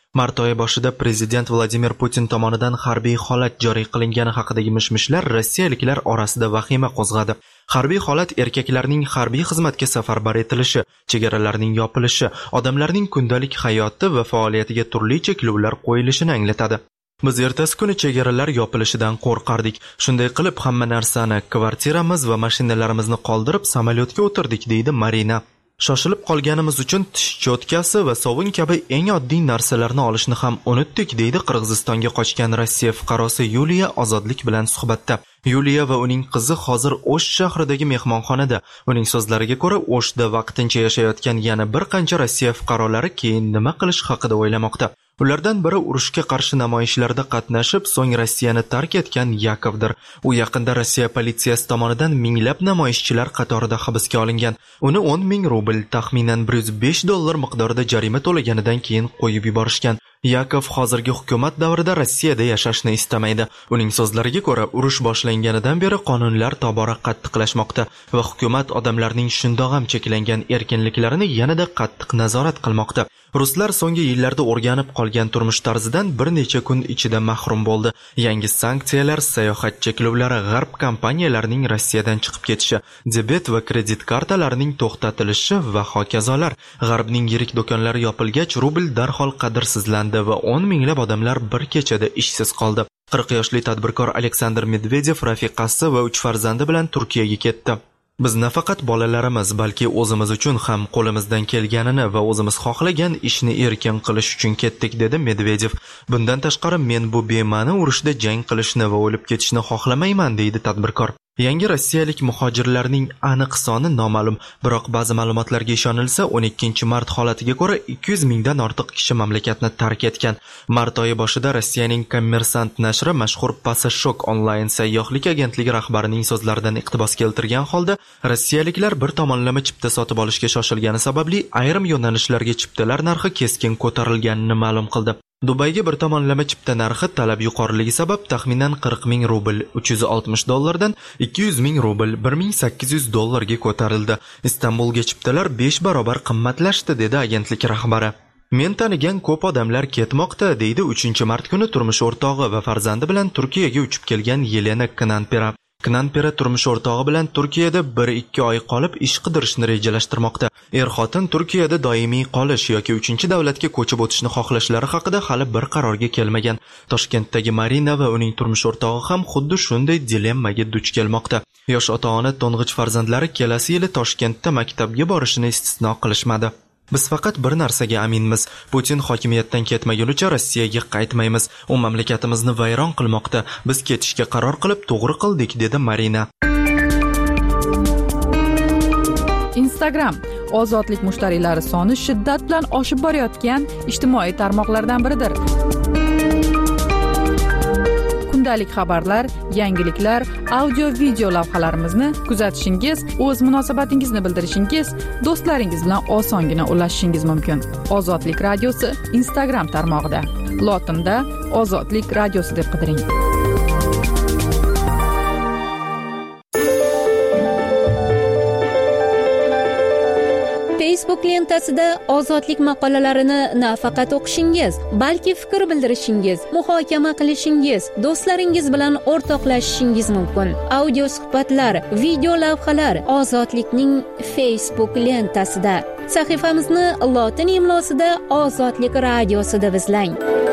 Mart oyi boshida prezident Vladimir Putin tomonidan harbiy holat joriy qilingani haqidagi mishmishlar rossiyaliklar orasida vahima qo'zg'adi. Harbiy holat erkaklarning harbiy xizmatga safarbar etilishi, chegaralarning yopilishi, odamlarning kundalik hayoti va faoliyatiga turli cheklovlar qo'yilishini anglatadi. Biz ertasi kuni chegaralar yopilishidan qo'rqardik. Shunday qilib hamma narsani, kvartiramiz va mashinalarimizni qoldirib samolyotga o'tirdik, deydi Marina. Shoshilib qolganimiz uchun tish cho'tkasi va sovun kabi eng oddiy narsalarni olishni ham unutdik, deydi Qirg'izistonga qochgan Rossiya fuqarosi Yuliya Ozodlik bilan suhbatda. Yuliya va uning qizi hozir O'sh shahridagi mehmonxonada. Uning so'zlariga ko'ra, O'shda vaqtincha yashayotgan yana bir qancha Rossiya fuqarolari keyin nima qilish haqida o'ylamoqda. Ulardan biri urushga qarshi namoyishlarda qatnashib, so'ng Rossiyani tark etgan Yakovdir. U yaqinda Rossiya politsiyasi tomonidan minglab namoyishchilar qatorida hibsga olingan. Uni o'n ming rubl, taxminan bir yuz besh dollar miqdorida jarima to'laganidan keyin qo'yib yuborishgan. Yakov hozirgi hukumat davrida Rossiyada yashashni istamaydi. Uning so'zlariga ko'ra, urush boshlanganidan beri qonunlar tobora qattiqlashmoqda va hukumat odamlarning shundoq ham cheklangan erkinliklarini yanada qattiq nazorat qilmoqda. Ruslar so'nggi yillarda o'rganib qolgan turmush tarzidan bir necha kun ichida mahrum bo'ldi. Yangi sanksiyalar, sayohat cheklovlari, g'arb kompaniyalarining Rossiyadan chiqib ketishi, debet va kredit kartalarining to'xtatilishi va hokazolar. G'arbning yirik do'konlari yopilgach, rubl darhol qadrsizlandi va o'n minglab odamlar bir kechada ishsiz qoldi. qirq yoshli tadbirkor Aleksandr Medvedev rafiqasi va uch farzandi bilan Turkiyaga ketdi. Biz nafaqat bolalarimiz, balki o'zimiz uchun ham qo'limizdan kelganini va o'zimiz xohlagan ishni erkin qilish uchun ketdik, dedi Medvedev. Bundan tashqari, men bu bema'ni urushda jang qilishni va o'lib ketishni xohlamayman, deydi tadbirkor. Yangi rossiyalik muhojirlarning aniq soni noma'lum, biroq ba'zi ma'lumotlarga ishonilsa, o'n ikkinchi mart holatiga ko'ra ikki yuz mingdan ortiq kishi mamlakatni tark etgan. Mart oyi boshida Rossiyaning Kommersant nashri mashhur Passashok onlayn sayyohlik agentligi rahbarining so'zlaridan iqtibos keltirgan holda, rossiyaliklar bir tomonlama chipta sotib olishga shoshilgani sababli ayrim yo'nalishlarga chiptalar narxi keskin ko'tarilganini ma'lum qildi. Dubayga bir tomonlama chipta narxi talab yuqoriligi sabab taxminan qirq ming rubl, uch yuz oltmish dollardan ikki yuz ming rubl, bir ming sakkiz yuz dollarga ko'tarildi. Istanbulga chiptalar besh barobar qimmatlashdi, dedi agentlik rahbari. Men tanigan ko'p odamlar ketmoqda, deydi uchinchi mart kuni turmush o'rtog'i va farzandi bilan Turkiyaga uchib kelgan Yelena Knanpera. Knanpera turmush o'rtog'i bilan Turkiyada bir ikki oy qolib ish qidirishni rejalashtirmoqda. Er-xotin Turkiyada doimiy qolish yoki uchinchi davlatga ko'chib o'tishni xohlashlari haqida hali bir qarorga kelmagan. Toshkentdagi Marina va uning turmush o'rtog'i ham xuddi shunday dilemmaga duch kelmoqda. Yosh ota-ona to'ng'ich farzandlari kelasi yili Toshkentda maktabga borishini istisno qilishmadi. Biz faqat bir narsaga aminmiz. Putin hokimiyatdan ketmagunicha Rossiyaga qaytmaymiz. U mamlakatimizni vayron qilmoqda. Biz ketishga qaror qilib to'g'ri qildik, dedi Marina. Instagram ozodlik mushtariylari soni shiddat bilan oshib borayotgan ijtimoiy tarmoqlardan biridir. Kundalik xabarlar, yangiliklar, audio-video lavhalarimizni kuzatishingiz, o'z munosabatingizni bildirishingiz, do'stlaringiz bilan osongina ulashishingiz mumkin. Ozodlik radiosi Instagram tarmog'ida. Lotinda Ozodlik radiosi deb qidiring. Facebook lentasida ozodlik maqolalarini nafaqat o'qishingiz, balki fikr bildirishingiz, muhokama qilishingiz, do'stlaringiz bilan o'rtoqlashishingiz mumkin. Audio suhbatlar, video lavhalar Ozodlikning Facebook lentasida. Sahifamizni lotin imlosida Ozodlik radiosi deb izlang.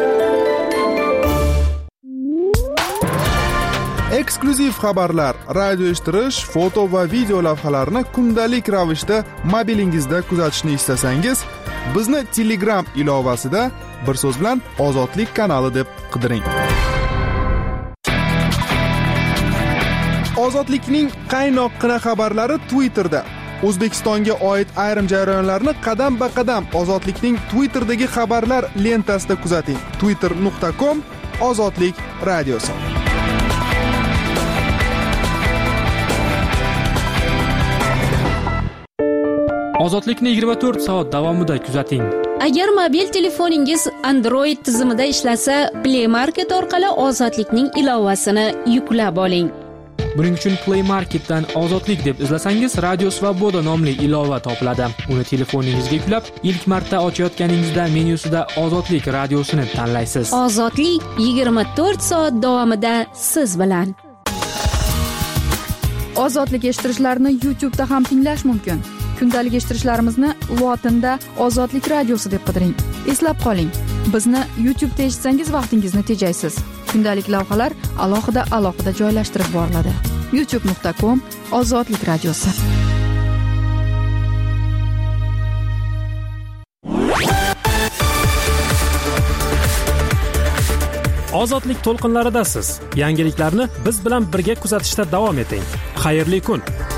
Eksklyuziv xabarlar, radio eshittirish, foto va video lavhalarni kundalik ravishda mobilingizda kuzatishni istasangiz, bizni Telegram ilovasida bir so'z bilan Ozodlik kanali deb qidiring. Ozodlikning qaynoqqina xabarlari Twitterda. O'zbekistonga oid ayrim jarayonlarni qadam-ba-qadam Ozodlikning Twitterdagi xabarlar lentasida kuzating. twitter nuqta com Ozodlik radiosi. Ozodlikni yigirma to'rt soat davomida kuzating. Agar mobil telefoningiz Android tizimida ishlasa, Play Market orqali Ozodlikning ilovasini yuklab oling. Buning uchun Play Marketdan Ozodlik deb izlasangiz, Radio Svoboda nomli ilova topiladi. Uni telefoningizga yuklab, ilk marta ochayotganingizda menyusida Ozodlik radiosini tanlaysiz. Ozodlik yigirma to'rt soat davomida siz bilan. Ozodlik eshittirishlarni YouTube da ham tinglash mumkin. Kundalik eshittirishlarimizni lotinda Ozodlik radiosi deb qidiring. Eslab qoling, bizni YouTube da eshitsangiz vaqtingizni tejaysiz. Kundalik lavhalar alohida alohida joylashtirib boriladi. youtube nuqta com Ozodlik radiosi. Ozodlik to'lqinlaridasiz. Yangiliklarni biz bilan birga kuzatishda davom eting. Xayrli kun.